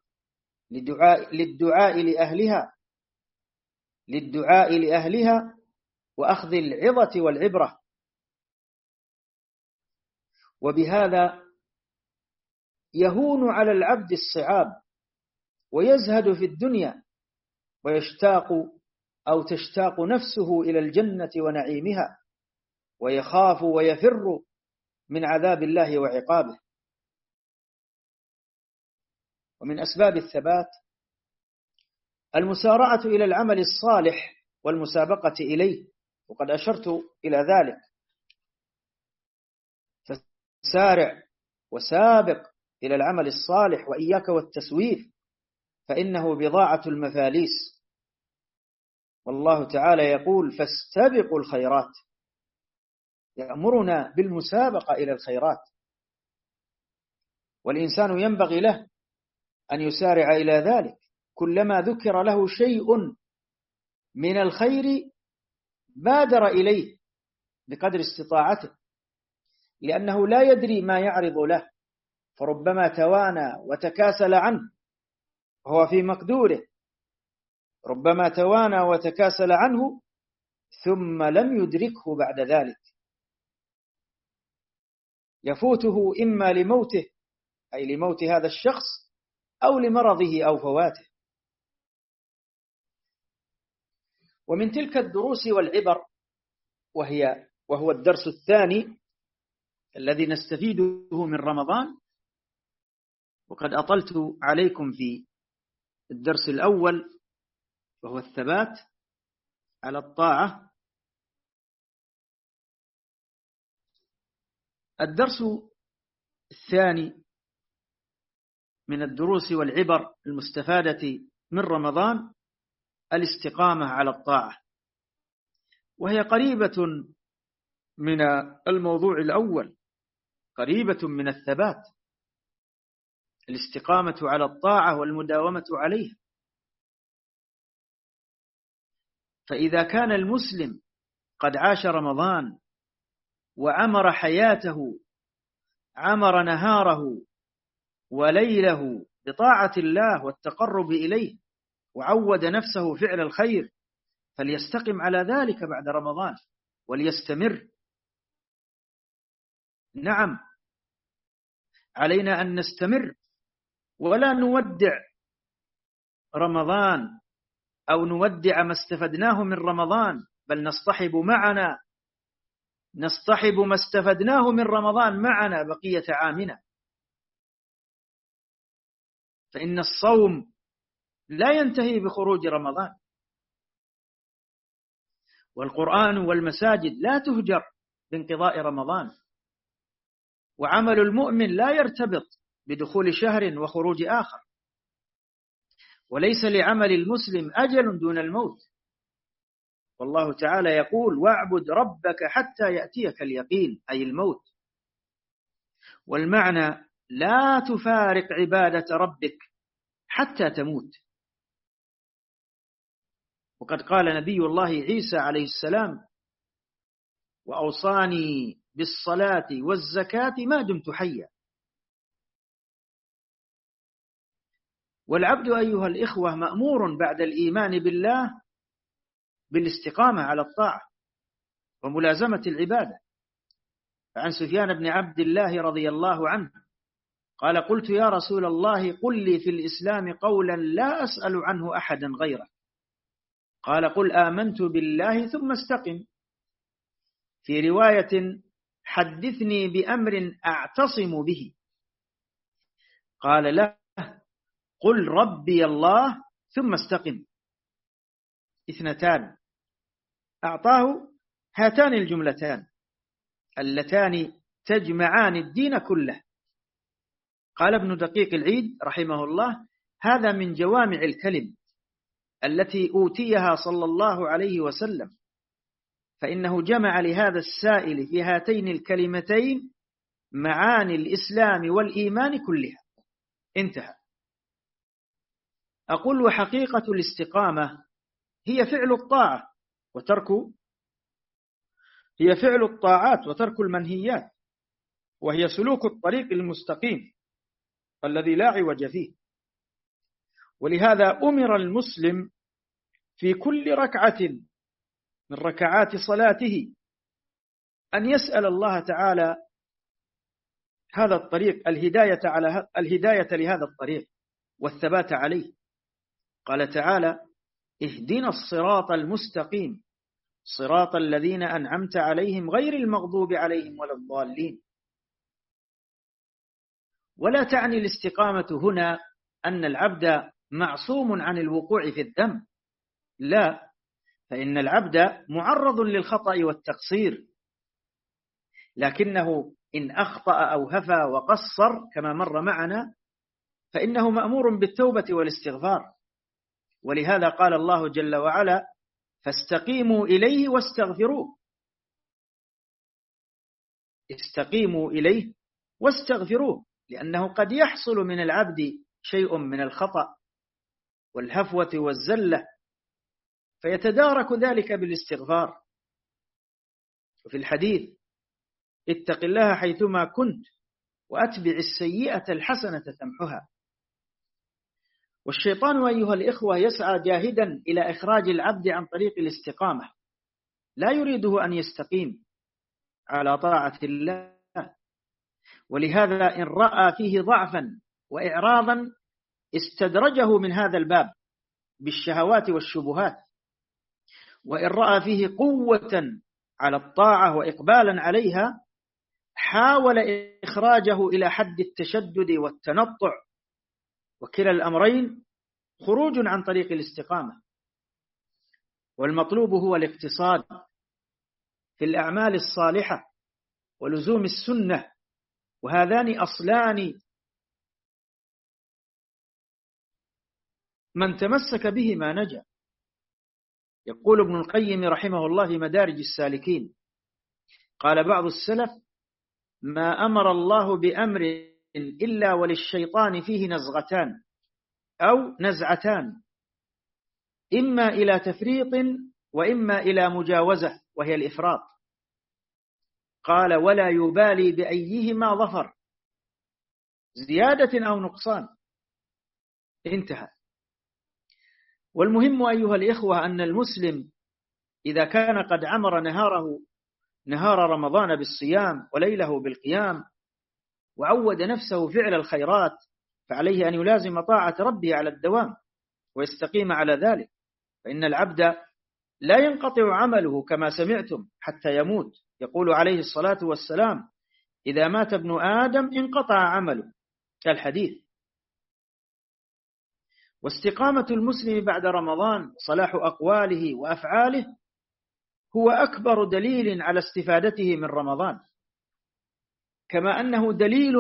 Speaker 1: للدعاء لأهلها وأخذ العظة والعبرة. وبهذا يهون على العبد الصعاب ويزهد في الدنيا ويشتاق أو تشتاق نفسه إلى الجنة ونعيمها، ويخاف ويفر من عذاب الله وعقابه. ومن أسباب الثبات المسارعة إلى العمل الصالح والمسابقة إليه، وقد أشرت إلى ذلك. فسارع وسابق إلى العمل الصالح وإياك والتسويف، فإنه بضاعة المفاليس. والله تعالى يقول فاستبقوا الخيرات، يأمرنا بالمسابقة إلى الخيرات، والإنسان ينبغي له أن يسارع إلى ذلك. كلما ذكر له شيء من الخير بادر إليه بقدر استطاعته، لأنه لا يدري ما يعرض له، فربما توانى وتكاسل عنه وهو في مقدوره، ربما توانى وتكاسل عنه ثم لم يدركه بعد ذلك، يفوته إما لموته أي لموت هذا الشخص أو لمرضه أو فواته. ومن تلك الدروس والعبر وهو الدرس الثاني الذي نستفيده من رمضان، وقد أطلت عليكم في الدرس الأول وهو الثبات على الطاعة. الدرس الثاني من الدروس والعبر المستفادة من رمضان الاستقامة على الطاعة، وهي قريبة من الموضوع الأول، قريبة من الثبات، الاستقامة على الطاعة والمداومة عليها. فإذا كان المسلم قد عاش رمضان وعمر حياته، عمر نهاره وليله بطاعة الله والتقرب إليه، وعود نفسه فعل الخير، فليستقم على ذلك بعد رمضان وليستمر. نعم، علينا أن نستمر ولا نودع رمضان أو نودع ما استفدناه من رمضان، بل نصطحب ما استفدناه من رمضان معنا بقية عامنا. فإن الصوم لا ينتهي بخروج رمضان، والقرآن والمساجد لا تهجر بانقضاء رمضان، وعمل المؤمن لا يرتبط بدخول شهر وخروج آخر، وليس لعمل المسلم أجل دون الموت. والله تعالى يقول واعبد ربك حتى يأتيك اليقين، أي الموت. والمعنى لا تفارق عبادة ربك حتى تموت. وقد قال نبي الله عيسى عليه السلام وأوصاني بالصلاة والزكاة ما دمت حيا. والعبد أيها الإخوة مأمور بعد الإيمان بالله بالاستقامة على الطاعة وملازمة العبادة. فعن سفيان بن عبد الله رضي الله عنه قال قلت يا رسول الله قل لي في الإسلام قولا لا أسأل عنه أحدا غيرك، قال قل آمنت بالله ثم استقم. في رواية حدثني بأمر أعتصم به، قال له قل ربي الله ثم استقم. اثنتان أعطاه هاتان الجملتان اللتان تجمعان الدين كله. قال ابن دقيق العيد رحمه الله هذا من جوامع الكلم التي أوتيها صلى الله عليه وسلم، فإنه جمع لهذا السائل في هاتين الكلمتين معاني الإسلام والإيمان كلها. انتهى. أقول وحقيقة الاستقامة هي فعل الطاعات وترك المنهيات، وهي سلوك الطريق المستقيم الذي لا عوج فيه. ولهذا أمر المسلم في كل ركعة من ركعات صلاته أن يسأل الله تعالى هذا الطريق، الهداية لهذا الطريق والثبات عليه. قال تعالى اهدنا الصراط المستقيم صراط الذين أنعمت عليهم غير المغضوب عليهم ولا الضالين. ولا تعني الاستقامة هنا أن العبد معصوم عن الوقوع في الذنب، لا، فإن العبد معرض للخطأ والتقصير، لكنه إن أخطأ أو هفى وقصر كما مر معنا فإنه مأمور بالتوبة والاستغفار. ولهذا قال الله جل وعلا فاستقيموا إليه واستغفروه. استقيموا إليه واستغفروه، لأنه قد يحصل من العبد شيء من الخطأ والهفوة والزلة فيتدارك ذلك بالاستغفار. وفي الحديث اتق الله حيثما كنت وأتبع السيئة الحسنة تمحها. والشيطان أيها الإخوة يسعى جاهدا إلى إخراج العبد عن طريق الاستقامة، لا يريده أن يستقيم على طاعة الله. ولهذا إن رأى فيه ضعفا وإعراضا استدرجه من هذا الباب بالشهوات والشبهات، وإن رأى فيه قوة على الطاعة وإقبالا عليها حاول إخراجه إلى حد التشدد والتنطع، وكلا الأمرين خروج عن طريق الاستقامة. والمطلوب هو الاقتصاد في الأعمال الصالحة ولزوم السنة، وهذان أصلان من تمسك بهما نجا. يقول ابن القيم رحمه الله في مدارج السالكين قال بعض السلف ما أمر الله بأمر إلا وللشيطان فيه نزغتان أو نزعتان، إما إلى تفريط وإما إلى مجاوزة وهي الإفراط. قال ولا يبالي بأيهما ظفر، زيادة أو نقصان. انتهى. والمهم أيها الإخوة أن المسلم إذا كان قد عمر نهار رمضان بالصيام وليله بالقيام وعود نفسه فعل الخيرات، فعليه أن يلازم طاعة ربه على الدوام ويستقيم على ذلك، فإن العبد لا ينقطع عمله كما سمعتم حتى يموت. يقول عليه الصلاة والسلام إذا مات ابن آدم انقطع عمله كالحديث. واستقامة المسلم بعد رمضان صلاح أقواله وأفعاله هو أكبر دليل على استفادته من رمضان، كما أنه دليل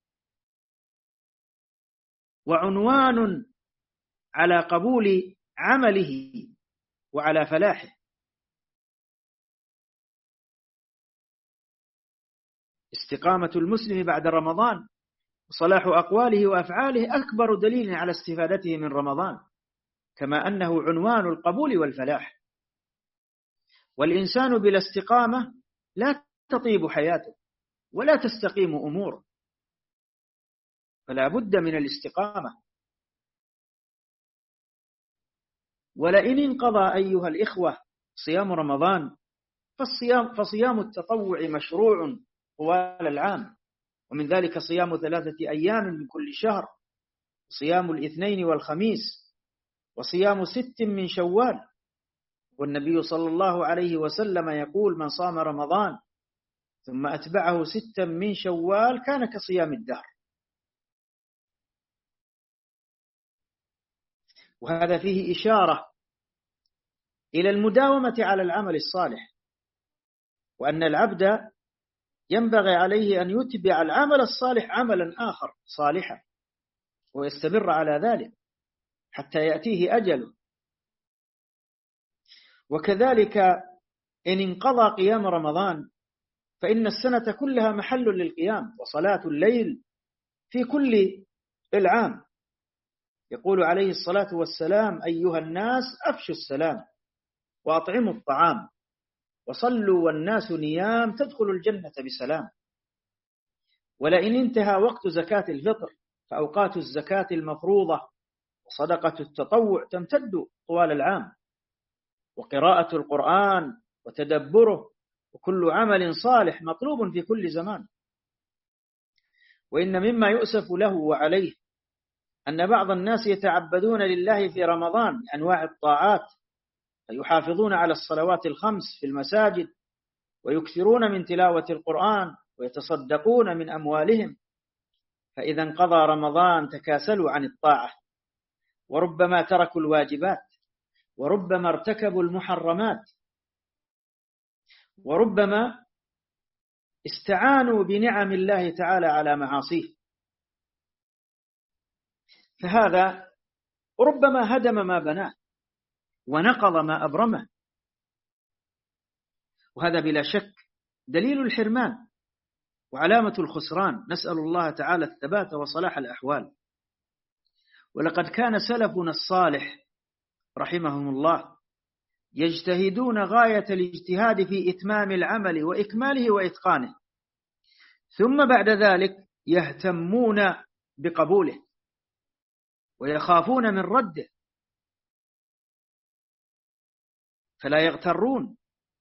Speaker 1: وعنوان على قبول عمله وعلى فلاحه. استقامة المسلم بعد رمضان وصلاح أقواله وأفعاله أكبر دليل على استفادته من رمضان، كما أنه عنوان القبول والفلاح. والإنسان بلا استقامة لا تطيب حياته ولا تستقيم أموره، فلا بد من الاستقامة. ولئن انقضى أيها الإخوة صيام رمضان فصيام التطوع مشروع طوال العام، ومن ذلك صيام 3 أيام من كل شهر، صيام الاثنين والخميس، وصيام 6 من شوال، والنبي صلى الله عليه وسلم يقول: من صام رمضان ثم أتبعه 6 من شوال كان كصيام الدهر. وهذا فيه إشارة إلى المداومة على العمل الصالح، وأن العبد ينبغي عليه أن يتبع العمل الصالح عملا آخر صالحا ويستمر على ذلك حتى يأتيه أجله. وكذلك إن انقضى قيام رمضان فإن السنة كلها محل للقيام وصلاة الليل في كل العام. يقول عليه الصلاة والسلام: أيها الناس أفشوا السلام وأطعموا الطعام وصلوا والناس نيام تدخلوا الجنة بسلام. ولئن انتهى وقت زكاة الفطر فأوقات الزكاة المفروضة وصدقة التطوع تمتد طوال العام، وقراءة القرآن وتدبره وكل عمل صالح مطلوب في كل زمان. وإن مما يؤسف له وعليه أن بعض الناس يتعبدون لله في رمضان بأنواع الطاعات، فيحافظون على الصلوات الخمس في المساجد ويكثرون من تلاوة القرآن ويتصدقون من أموالهم، فإذا انقضى رمضان تكاسلوا عن الطاعة، وربما تركوا الواجبات، وربما ارتكبوا المحرمات، وربما استعانوا بنعم الله تعالى على معاصيه، فهذا ربما هدم ما بناه ونقض ما أبرمه، وهذا بلا شك دليل الحرمان وعلامة الخسران. نسأل الله تعالى الثبات وصلاح الأحوال. ولقد كان سلفنا الصالح رحمهم الله يجتهدون غاية الاجتهاد في إتمام العمل وإكماله وإتقانه، ثم بعد ذلك يهتمون بقبوله ويخافون من رده، فلا يغترون،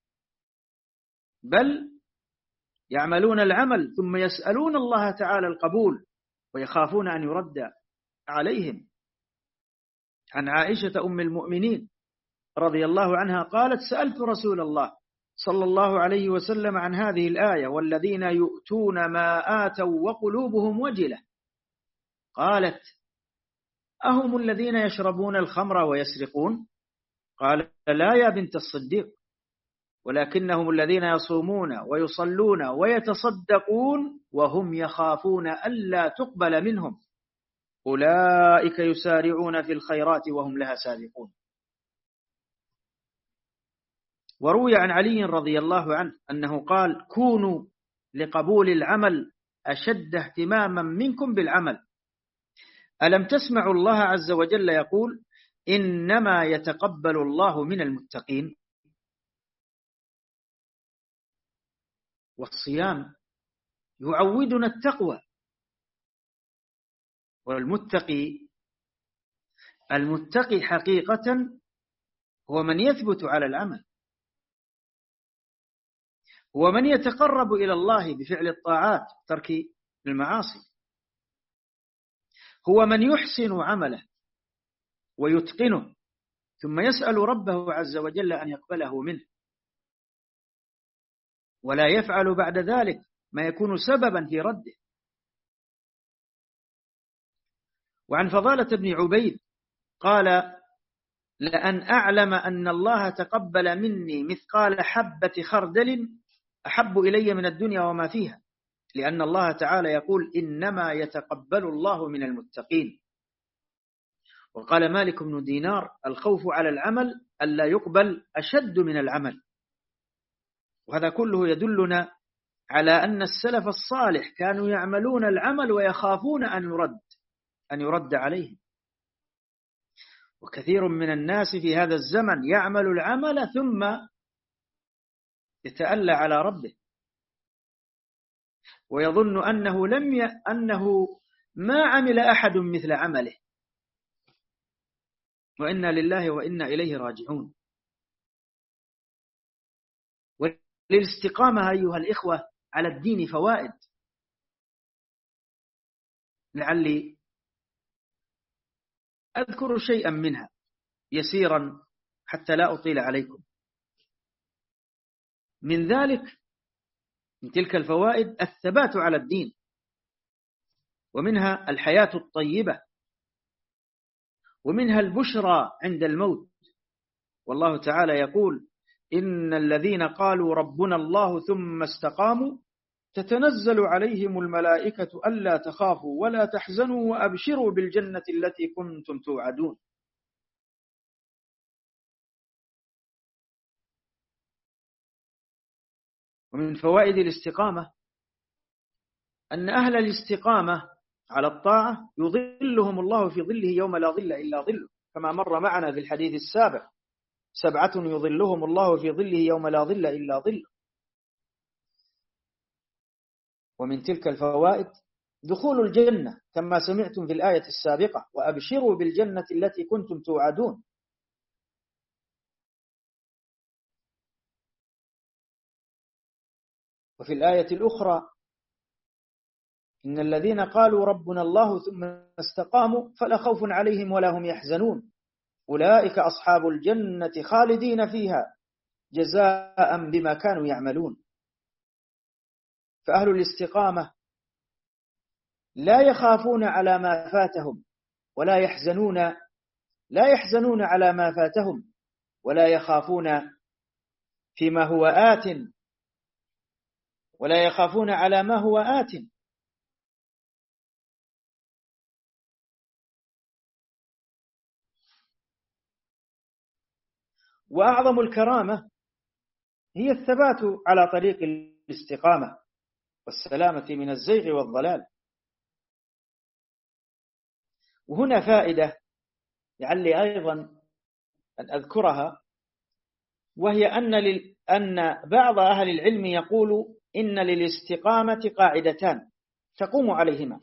Speaker 1: بل يعملون العمل ثم يسألون الله تعالى القبول ويخافون أن يرد عليهم. عن عائشة أم المؤمنين رضي الله عنها قالت: سألت رسول الله صلى الله عليه وسلم عن هذه الآية: والذين يؤتون ما آتوا وقلوبهم وجلة. قالت: أهم الذين يشربون الخمر ويسرقون؟ قال: لا يا بنت الصديق، ولكنهم الذين يصومون ويصلون ويتصدقون وهم يخافون ألا تقبل منهم، أولئك يسارعون في الخيرات وهم لها سابقون. وروي عن علي رضي الله عنه أنه قال: كونوا لقبول العمل أشد اهتماما منكم بالعمل. ألم تسمعوا الله عز وجل يقول: إنما يتقبل الله من المتقين. والصيام يعودنا التقوى، المتقي حقيقة هو من يثبت على العمل، هو من يتقرب إلى الله بفعل الطاعات وترك المعاصي، هو من يحسن عمله ويتقنه ثم يسأل ربه عز وجل أن يقبله منه، ولا يفعل بعد ذلك ما يكون سببا في رده. وعن فضالة بن عبيد قال: لأن أعلم أن الله تقبل مني مثقال حبة خردل أحب إلي من الدنيا وما فيها، لأن الله تعالى يقول: إنما يتقبل الله من المتقين. وقال مالك بن دينار: الخوف على العمل ألا يقبل أشد من العمل. وهذا كله يدلنا على أن السلف الصالح كانوا يعملون العمل ويخافون أن يرد عليهم. وكثير من الناس في هذا الزمن يعمل العمل ثم يتألى على ربه ويظن أنه ما عمل أحد مثل عمله، وإنا لله وإنا إليه راجعون. وللاستقامة أيها الإخوة على الدين فوائد، لعلي أذكر شيئا منها يسيرا حتى لا أطيل عليكم. من ذلك، من تلك الفوائد الثبات على الدين، ومنها الحياة الطيبة، ومنها البشرى عند الموت. والله تعالى يقول: إن الذين قالوا ربنا الله ثم استقاموا تتنزل عليهم الملائكة ألا تخافوا ولا تحزنوا وأبشروا بالجنة التي كنتم توعدون. ومن فوائد الاستقامة أن أهل الاستقامة على الطاعة يظلهم الله في ظله يوم لا ظل إلا ظله، كما مر معنا في الحديث السابق: 7 يظلهم الله في ظله يوم لا ظل إلا ظله. ومن تلك الفوائد دخول الجنة كما سمعتم في الآية السابقة: وأبشروا بالجنة التي كنتم توعدون. وفي الآية الأخرى: إن الذين قالوا ربنا الله ثم استقاموا فلا خوف عليهم ولا هم يحزنون أولئك أصحاب الجنة خالدين فيها جزاء بما كانوا يعملون. فأهل الاستقامة لا يخافون على ما فاتهم، لا يحزنون على ما فاتهم، ولا يخافون فيما هو آت، ولا يخافون على ما هو آت. وأعظم الكرامة هي الثبات على طريق الاستقامة والسلامة من الزيغ والضلال. وهنا فائدة لعلي أيضا أن أذكرها، وهي أن بعض أهل العلم يقول إن للاستقامة قاعدتان تقوم عليهما،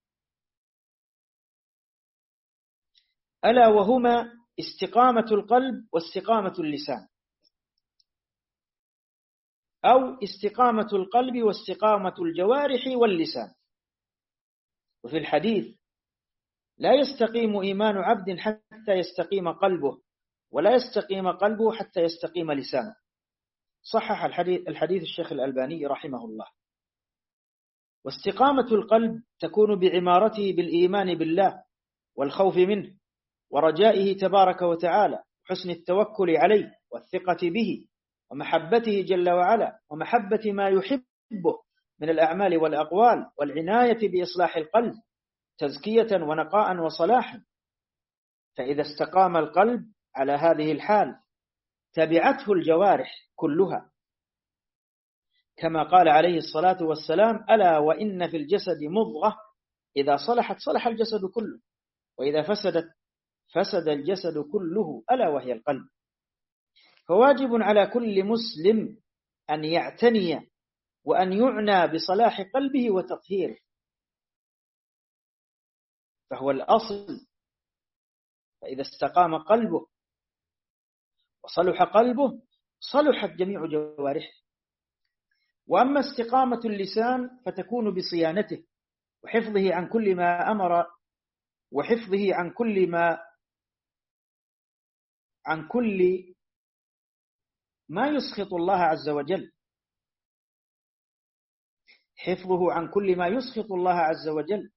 Speaker 1: ألا وهما استقامة القلب واستقامة اللسان، أو استقامة القلب واستقامة الجوارح واللسان. وفي الحديث: لا يستقيم إيمان عبد حتى يستقيم قلبه، ولا يستقيم قلبه حتى يستقيم لسانه. صحح الحديث الشيخ الألباني رحمه الله. واستقامة القلب تكون بعمارته بالإيمان بالله والخوف منه ورجائه تبارك وتعالى، وحسن التوكل عليه والثقة به، ومحبته جل وعلا، ومحبة ما يحبه من الأعمال والأقوال، والعناية بإصلاح القلب تزكية ونقاء وصلاحا. فإذا استقام القلب على هذه الحال تبعته الجوارح كلها، كما قال عليه الصلاة والسلام: ألا وإن في الجسد مضغة إذا صلحت صلح الجسد كله، وإذا فسدت فسد الجسد كله، ألا وهي القلب. فواجب على كل مسلم أن يعتني وأن يعنى بصلاح قلبه وتطهيره، فهو الأصل. فإذا استقام قلبه وصلح قلبه صلحت جميع جوارحه. وأما استقامة اللسان فتكون بصيانته وحفظه عن كل ما أمر، وحفظه عن كل ما يسخط الله عز وجل، حفظه عن كل ما يسخط الله عز وجل.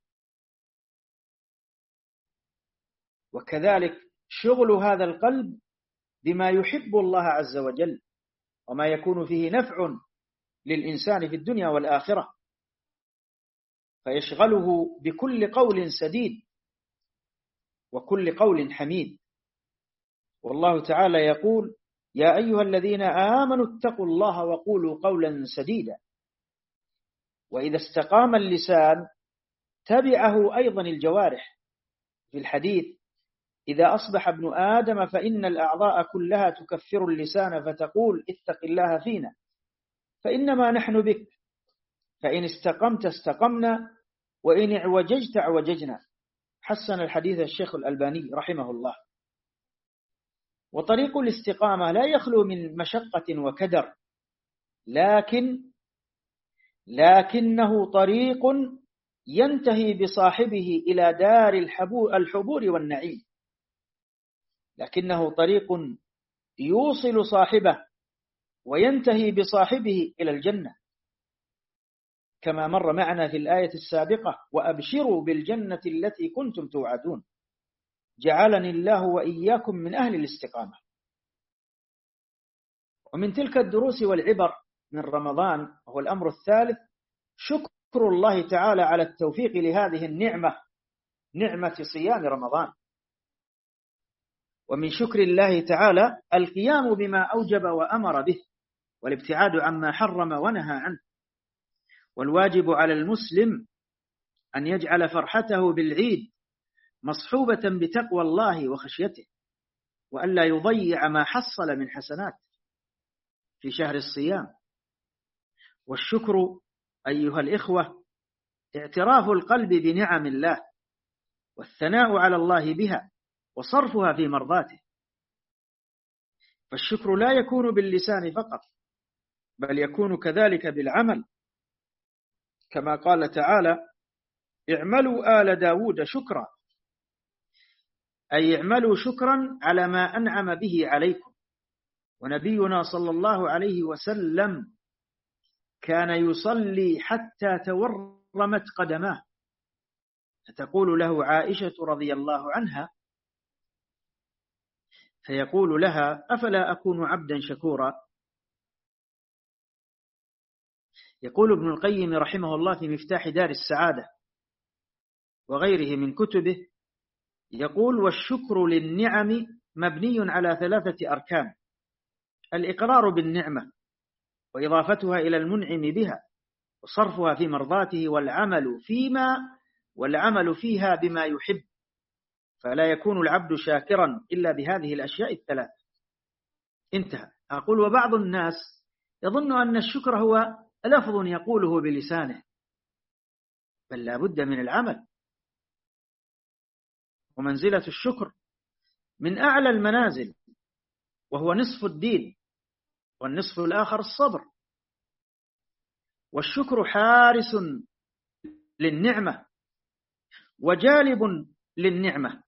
Speaker 1: وكذلك شغل هذا القلب بما يحب الله عز وجل، وما يكون فيه نفع للإنسان في الدنيا والآخرة، فيشغله بكل قول سديد وكل قول حميد. والله تعالى يقول: يا أيها الذين آمنوا اتقوا الله وقولوا قولا سديدا. وإذا استقام اللسان تبعه أيضا الجوارح. في الحديث: إذا أصبح ابن آدم فإن الأعضاء كلها تكفر اللسان فتقول: اتق الله فينا فإنما نحن بك، فإن استقمت استقمنا وإن اعوججت اعوججنا. حسن الحديث الشيخ الألباني رحمه الله. وطريق الاستقامة لا يخلو من مشقة وكدر، لكنه طريق ينتهي بصاحبه إلى دار الحبور والنعيم. لكنه طريق يوصل صاحبه وينتهي بصاحبه إلى الجنة، كما مر معنا في الآية السابقة: وأبشروا بالجنة التي كنتم توعدون. جعلني الله وإياكم من أهل الاستقامة. ومن تلك الدروس والعبر من رمضان وهو الأمر الثالث: شكر الله تعالى على التوفيق لهذه النعمة، نعمة صيام رمضان. ومن شكر الله تعالى القيام بما أوجب وأمر به، والابتعاد عما حرم ونهى عنه. والواجب على المسلم أن يجعل فرحته بالعيد مصحوبة بتقوى الله وخشيته، وألا يضيع ما حصل من حسنات في شهر الصيام. والشكر أيها الإخوة اعتراف القلب بنعم الله، والثناء على الله بها، وصرفها في مرضاته. فالشكر لا يكون باللسان فقط، بل يكون كذلك بالعمل، كما قال تعالى: اعملوا آل داود شكرا، أي اعملوا شكرا على ما أنعم به عليكم. ونبينا صلى الله عليه وسلم كان يصلي حتى تورمت قدماه، فتقول له عائشة رضي الله عنها، فيقول لها: أفلا أكون عبدا شكورا؟ يقول ابن القيم رحمه الله في مفتاح دار السعادة وغيره من كتبه، يقول: والشكر للنعم مبني على 3 أركان: الإقرار بالنعمة، وإضافتها إلى المنعم بها، وصرفها في مرضاته، والعمل فيها بما يحب. فلا يكون العبد شاكرا إلا بهذه الأشياء ال3. انتهى. أقول: وبعض الناس يظن أن الشكر هو لفظ يقوله بلسانه، بل لا بد من العمل. ومنزلة الشكر من أعلى المنازل، وهو نصف الدين، والنصف الآخر الصبر. والشكر حارس للنعمة وجالب للنعمة.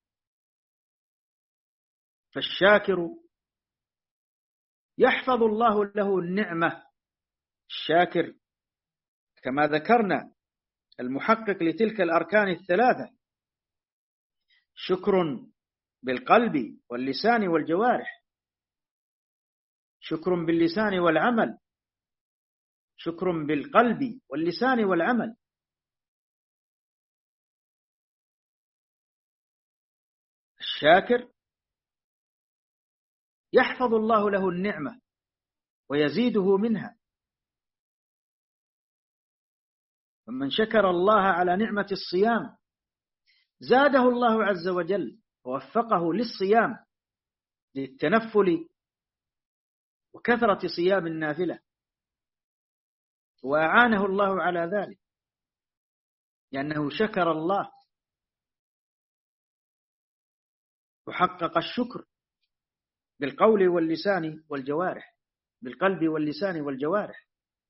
Speaker 1: فالشاكر يحفظ الله له النعمة. الشاكر كما ذكرنا المحقق لتلك الأركان ال3: شكر بالقلب واللسان والجوارح، شكر باللسان والعمل، شكر بالقلب واللسان والعمل. الشاكر يحفظ الله له النعمة ويزيده منها. ومن شكر الله على نعمة الصيام زاده الله عز وجل ووفقه للصيام، للتنفل وكثرة صيام النافلة، وأعانه الله على ذلك لأنه شكر الله وحقق الشكر بالقول واللسان والجوارح، بالقلب واللسان والجوارح.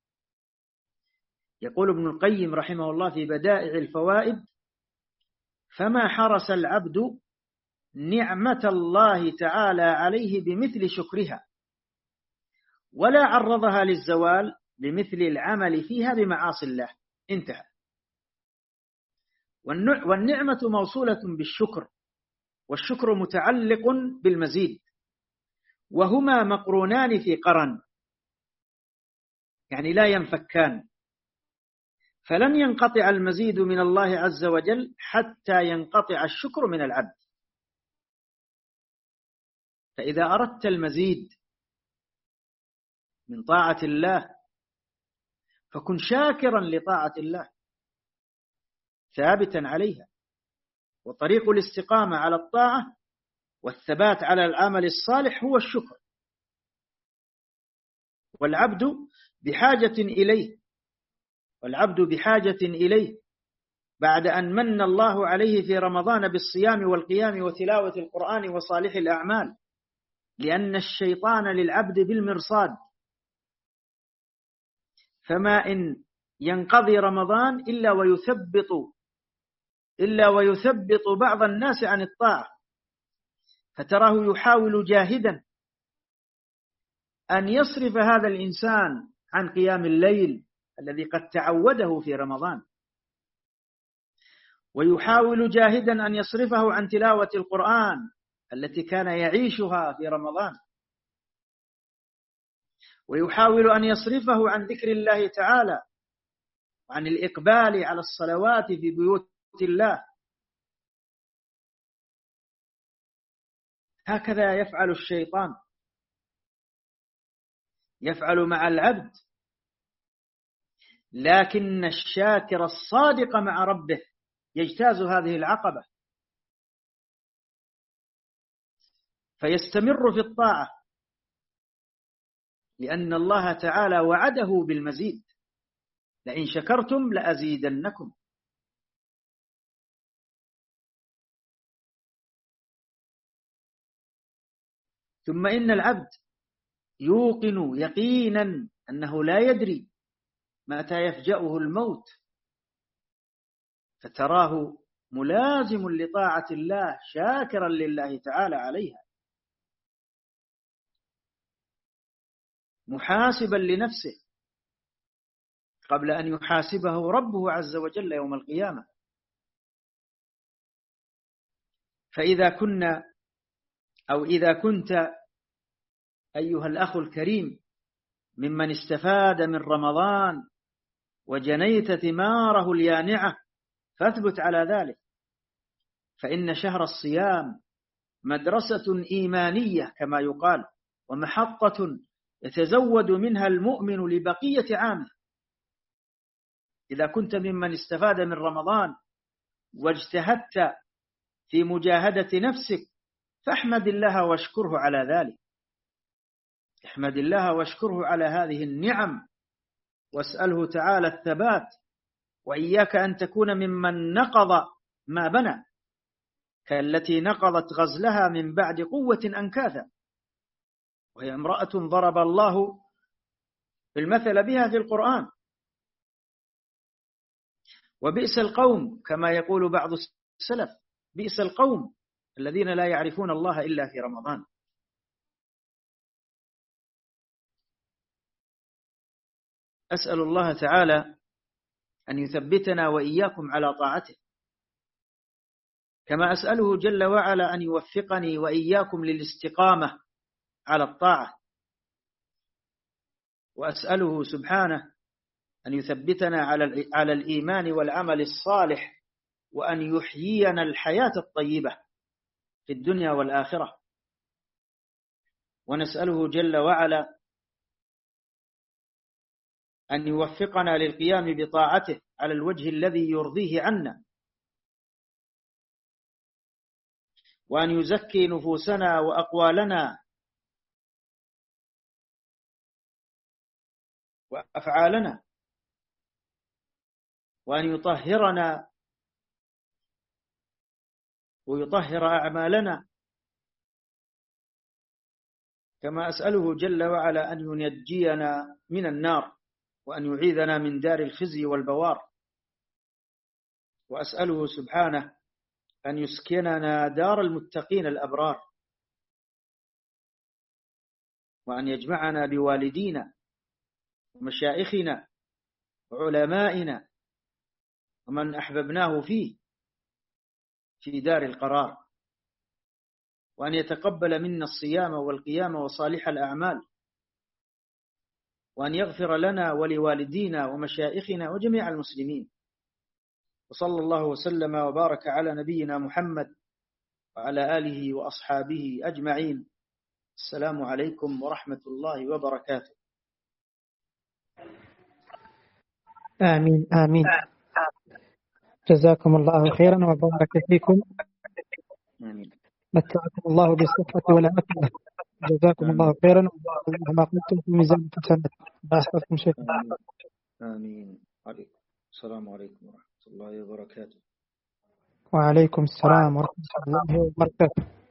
Speaker 1: يقول ابن القيم رحمه الله في بدائع الفوائد: فما حرس العبد نعمة الله تعالى عليه بمثل شكرها، ولا عرضها للزوال بمثل العمل فيها بمعاصي الله. انتهى. والنعمة موصولة بالشكر، والشكر متعلق بالمزيد، وهما مقرونان في قرن، يعني لا ينفكان. فلن ينقطع المزيد من الله عز وجل حتى ينقطع الشكر من العبد. فإذا أردت المزيد من طاعة الله فكن شاكرا لطاعة الله ثابتا عليها. وطريق الاستقامة على الطاعة والثبات على العمل الصالح هو الشكر. والعبد بحاجة إليه بعد أن من الله عليه في رمضان بالصيام والقيام وتلاوة القرآن وصالح الأعمال، لأن الشيطان للعبد بالمرصاد. فما إن ينقضي رمضان إلا ويثبط بعض الناس عن الطاعة، فتراه يحاول جاهدا أن يصرف هذا الإنسان عن قيام الليل الذي قد تعوده في رمضان، ويحاول جاهدا أن يصرفه عن تلاوة القرآن التي كان يعيشها في رمضان، ويحاول أن يصرفه عن ذكر الله تعالى وعن الإقبال على الصلوات في بيوت الله. هكذا يفعل الشيطان، يفعل مع العبد، لكن الشاكر الصادق مع ربه يجتاز هذه العقبة فيستمر في الطاعة، لأن الله تعالى وعده بالمزيد: لئن شكرتم لأزيدنكم. ثم إن العبد يوقن يقينا أنه لا يدري متى يفجأه الموت، فتراه ملازم لطاعة الله شاكرا لله تعالى عليها، محاسبا لنفسه قبل أن يحاسبه ربه عز وجل يوم القيامة. فإذا كنا أو إذا كنت أيها الأخ الكريم ممن استفاد من رمضان وجنيت ثماره اليانعة فاثبت على ذلك، فإن شهر الصيام مدرسة إيمانية كما يقال، ومحطة يتزود منها المؤمن لبقية عامه. إذا كنت ممن استفاد من رمضان واجتهدت في مجاهدة نفسك فاحمد الله واشكره على ذلك، احمد الله واشكره على هذه النعم، واسأله تعالى الثبات، وإياك أن تكون ممن نقض ما بنى كالتي نقضت غزلها من بعد قوة أنكاثا، وهي امرأة ضرب الله المثل بها في القرآن. وبئس القوم كما يقول بعض السلف، بئس القوم الذين لا يعرفون الله إلا في رمضان. أسأل الله تعالى أن يثبتنا وإياكم على طاعته، كما أسأله جل وعلا أن يوفقني وإياكم للاستقامة على الطاعة، وأسأله سبحانه أن يثبتنا على الإيمان والعمل الصالح، وأن يحيينا الحياة الطيبة في الدنيا والآخرة. ونسأله جل وعلا أن يوفقنا للقيام بطاعته على الوجه الذي يرضيه عنا، وأن يزكي نفوسنا وأقوالنا وأفعالنا، وأن يطهرنا ويطهر أعمالنا، كما أسأله جل وعلا أن ينجينا من النار، وأن يعيذنا من دار الخزي والبوار. وأسأله سبحانه أن يسكننا دار المتقين الأبرار، وأن يجمعنا بوالدينا ومشائخنا وعلمائنا ومن أحببناه فيه في دار القرار، وأن يتقبل منا الصيام والقيام وصالح الأعمال، وأن يغفر لنا ولوالدينا ومشائخنا وجميع المسلمين. وصلى الله وسلم وبارك على نبينا محمد وعلى آله وأصحابه أجمعين. السلام عليكم ورحمة الله وبركاته.
Speaker 2: آمين آمين. جزاكم الله خيرا وبارك فيكم.
Speaker 1: آمين.
Speaker 2: متعكم الله بالصحة والعافية. جزاكم الله خيرا وما قلتم في ميزان الحسنات. بأحسنكم شيخ.
Speaker 1: آمين. السلام عليكم ورحمة الله وبركاته.
Speaker 2: وعليكم السلام ورحمة الله وبركاته.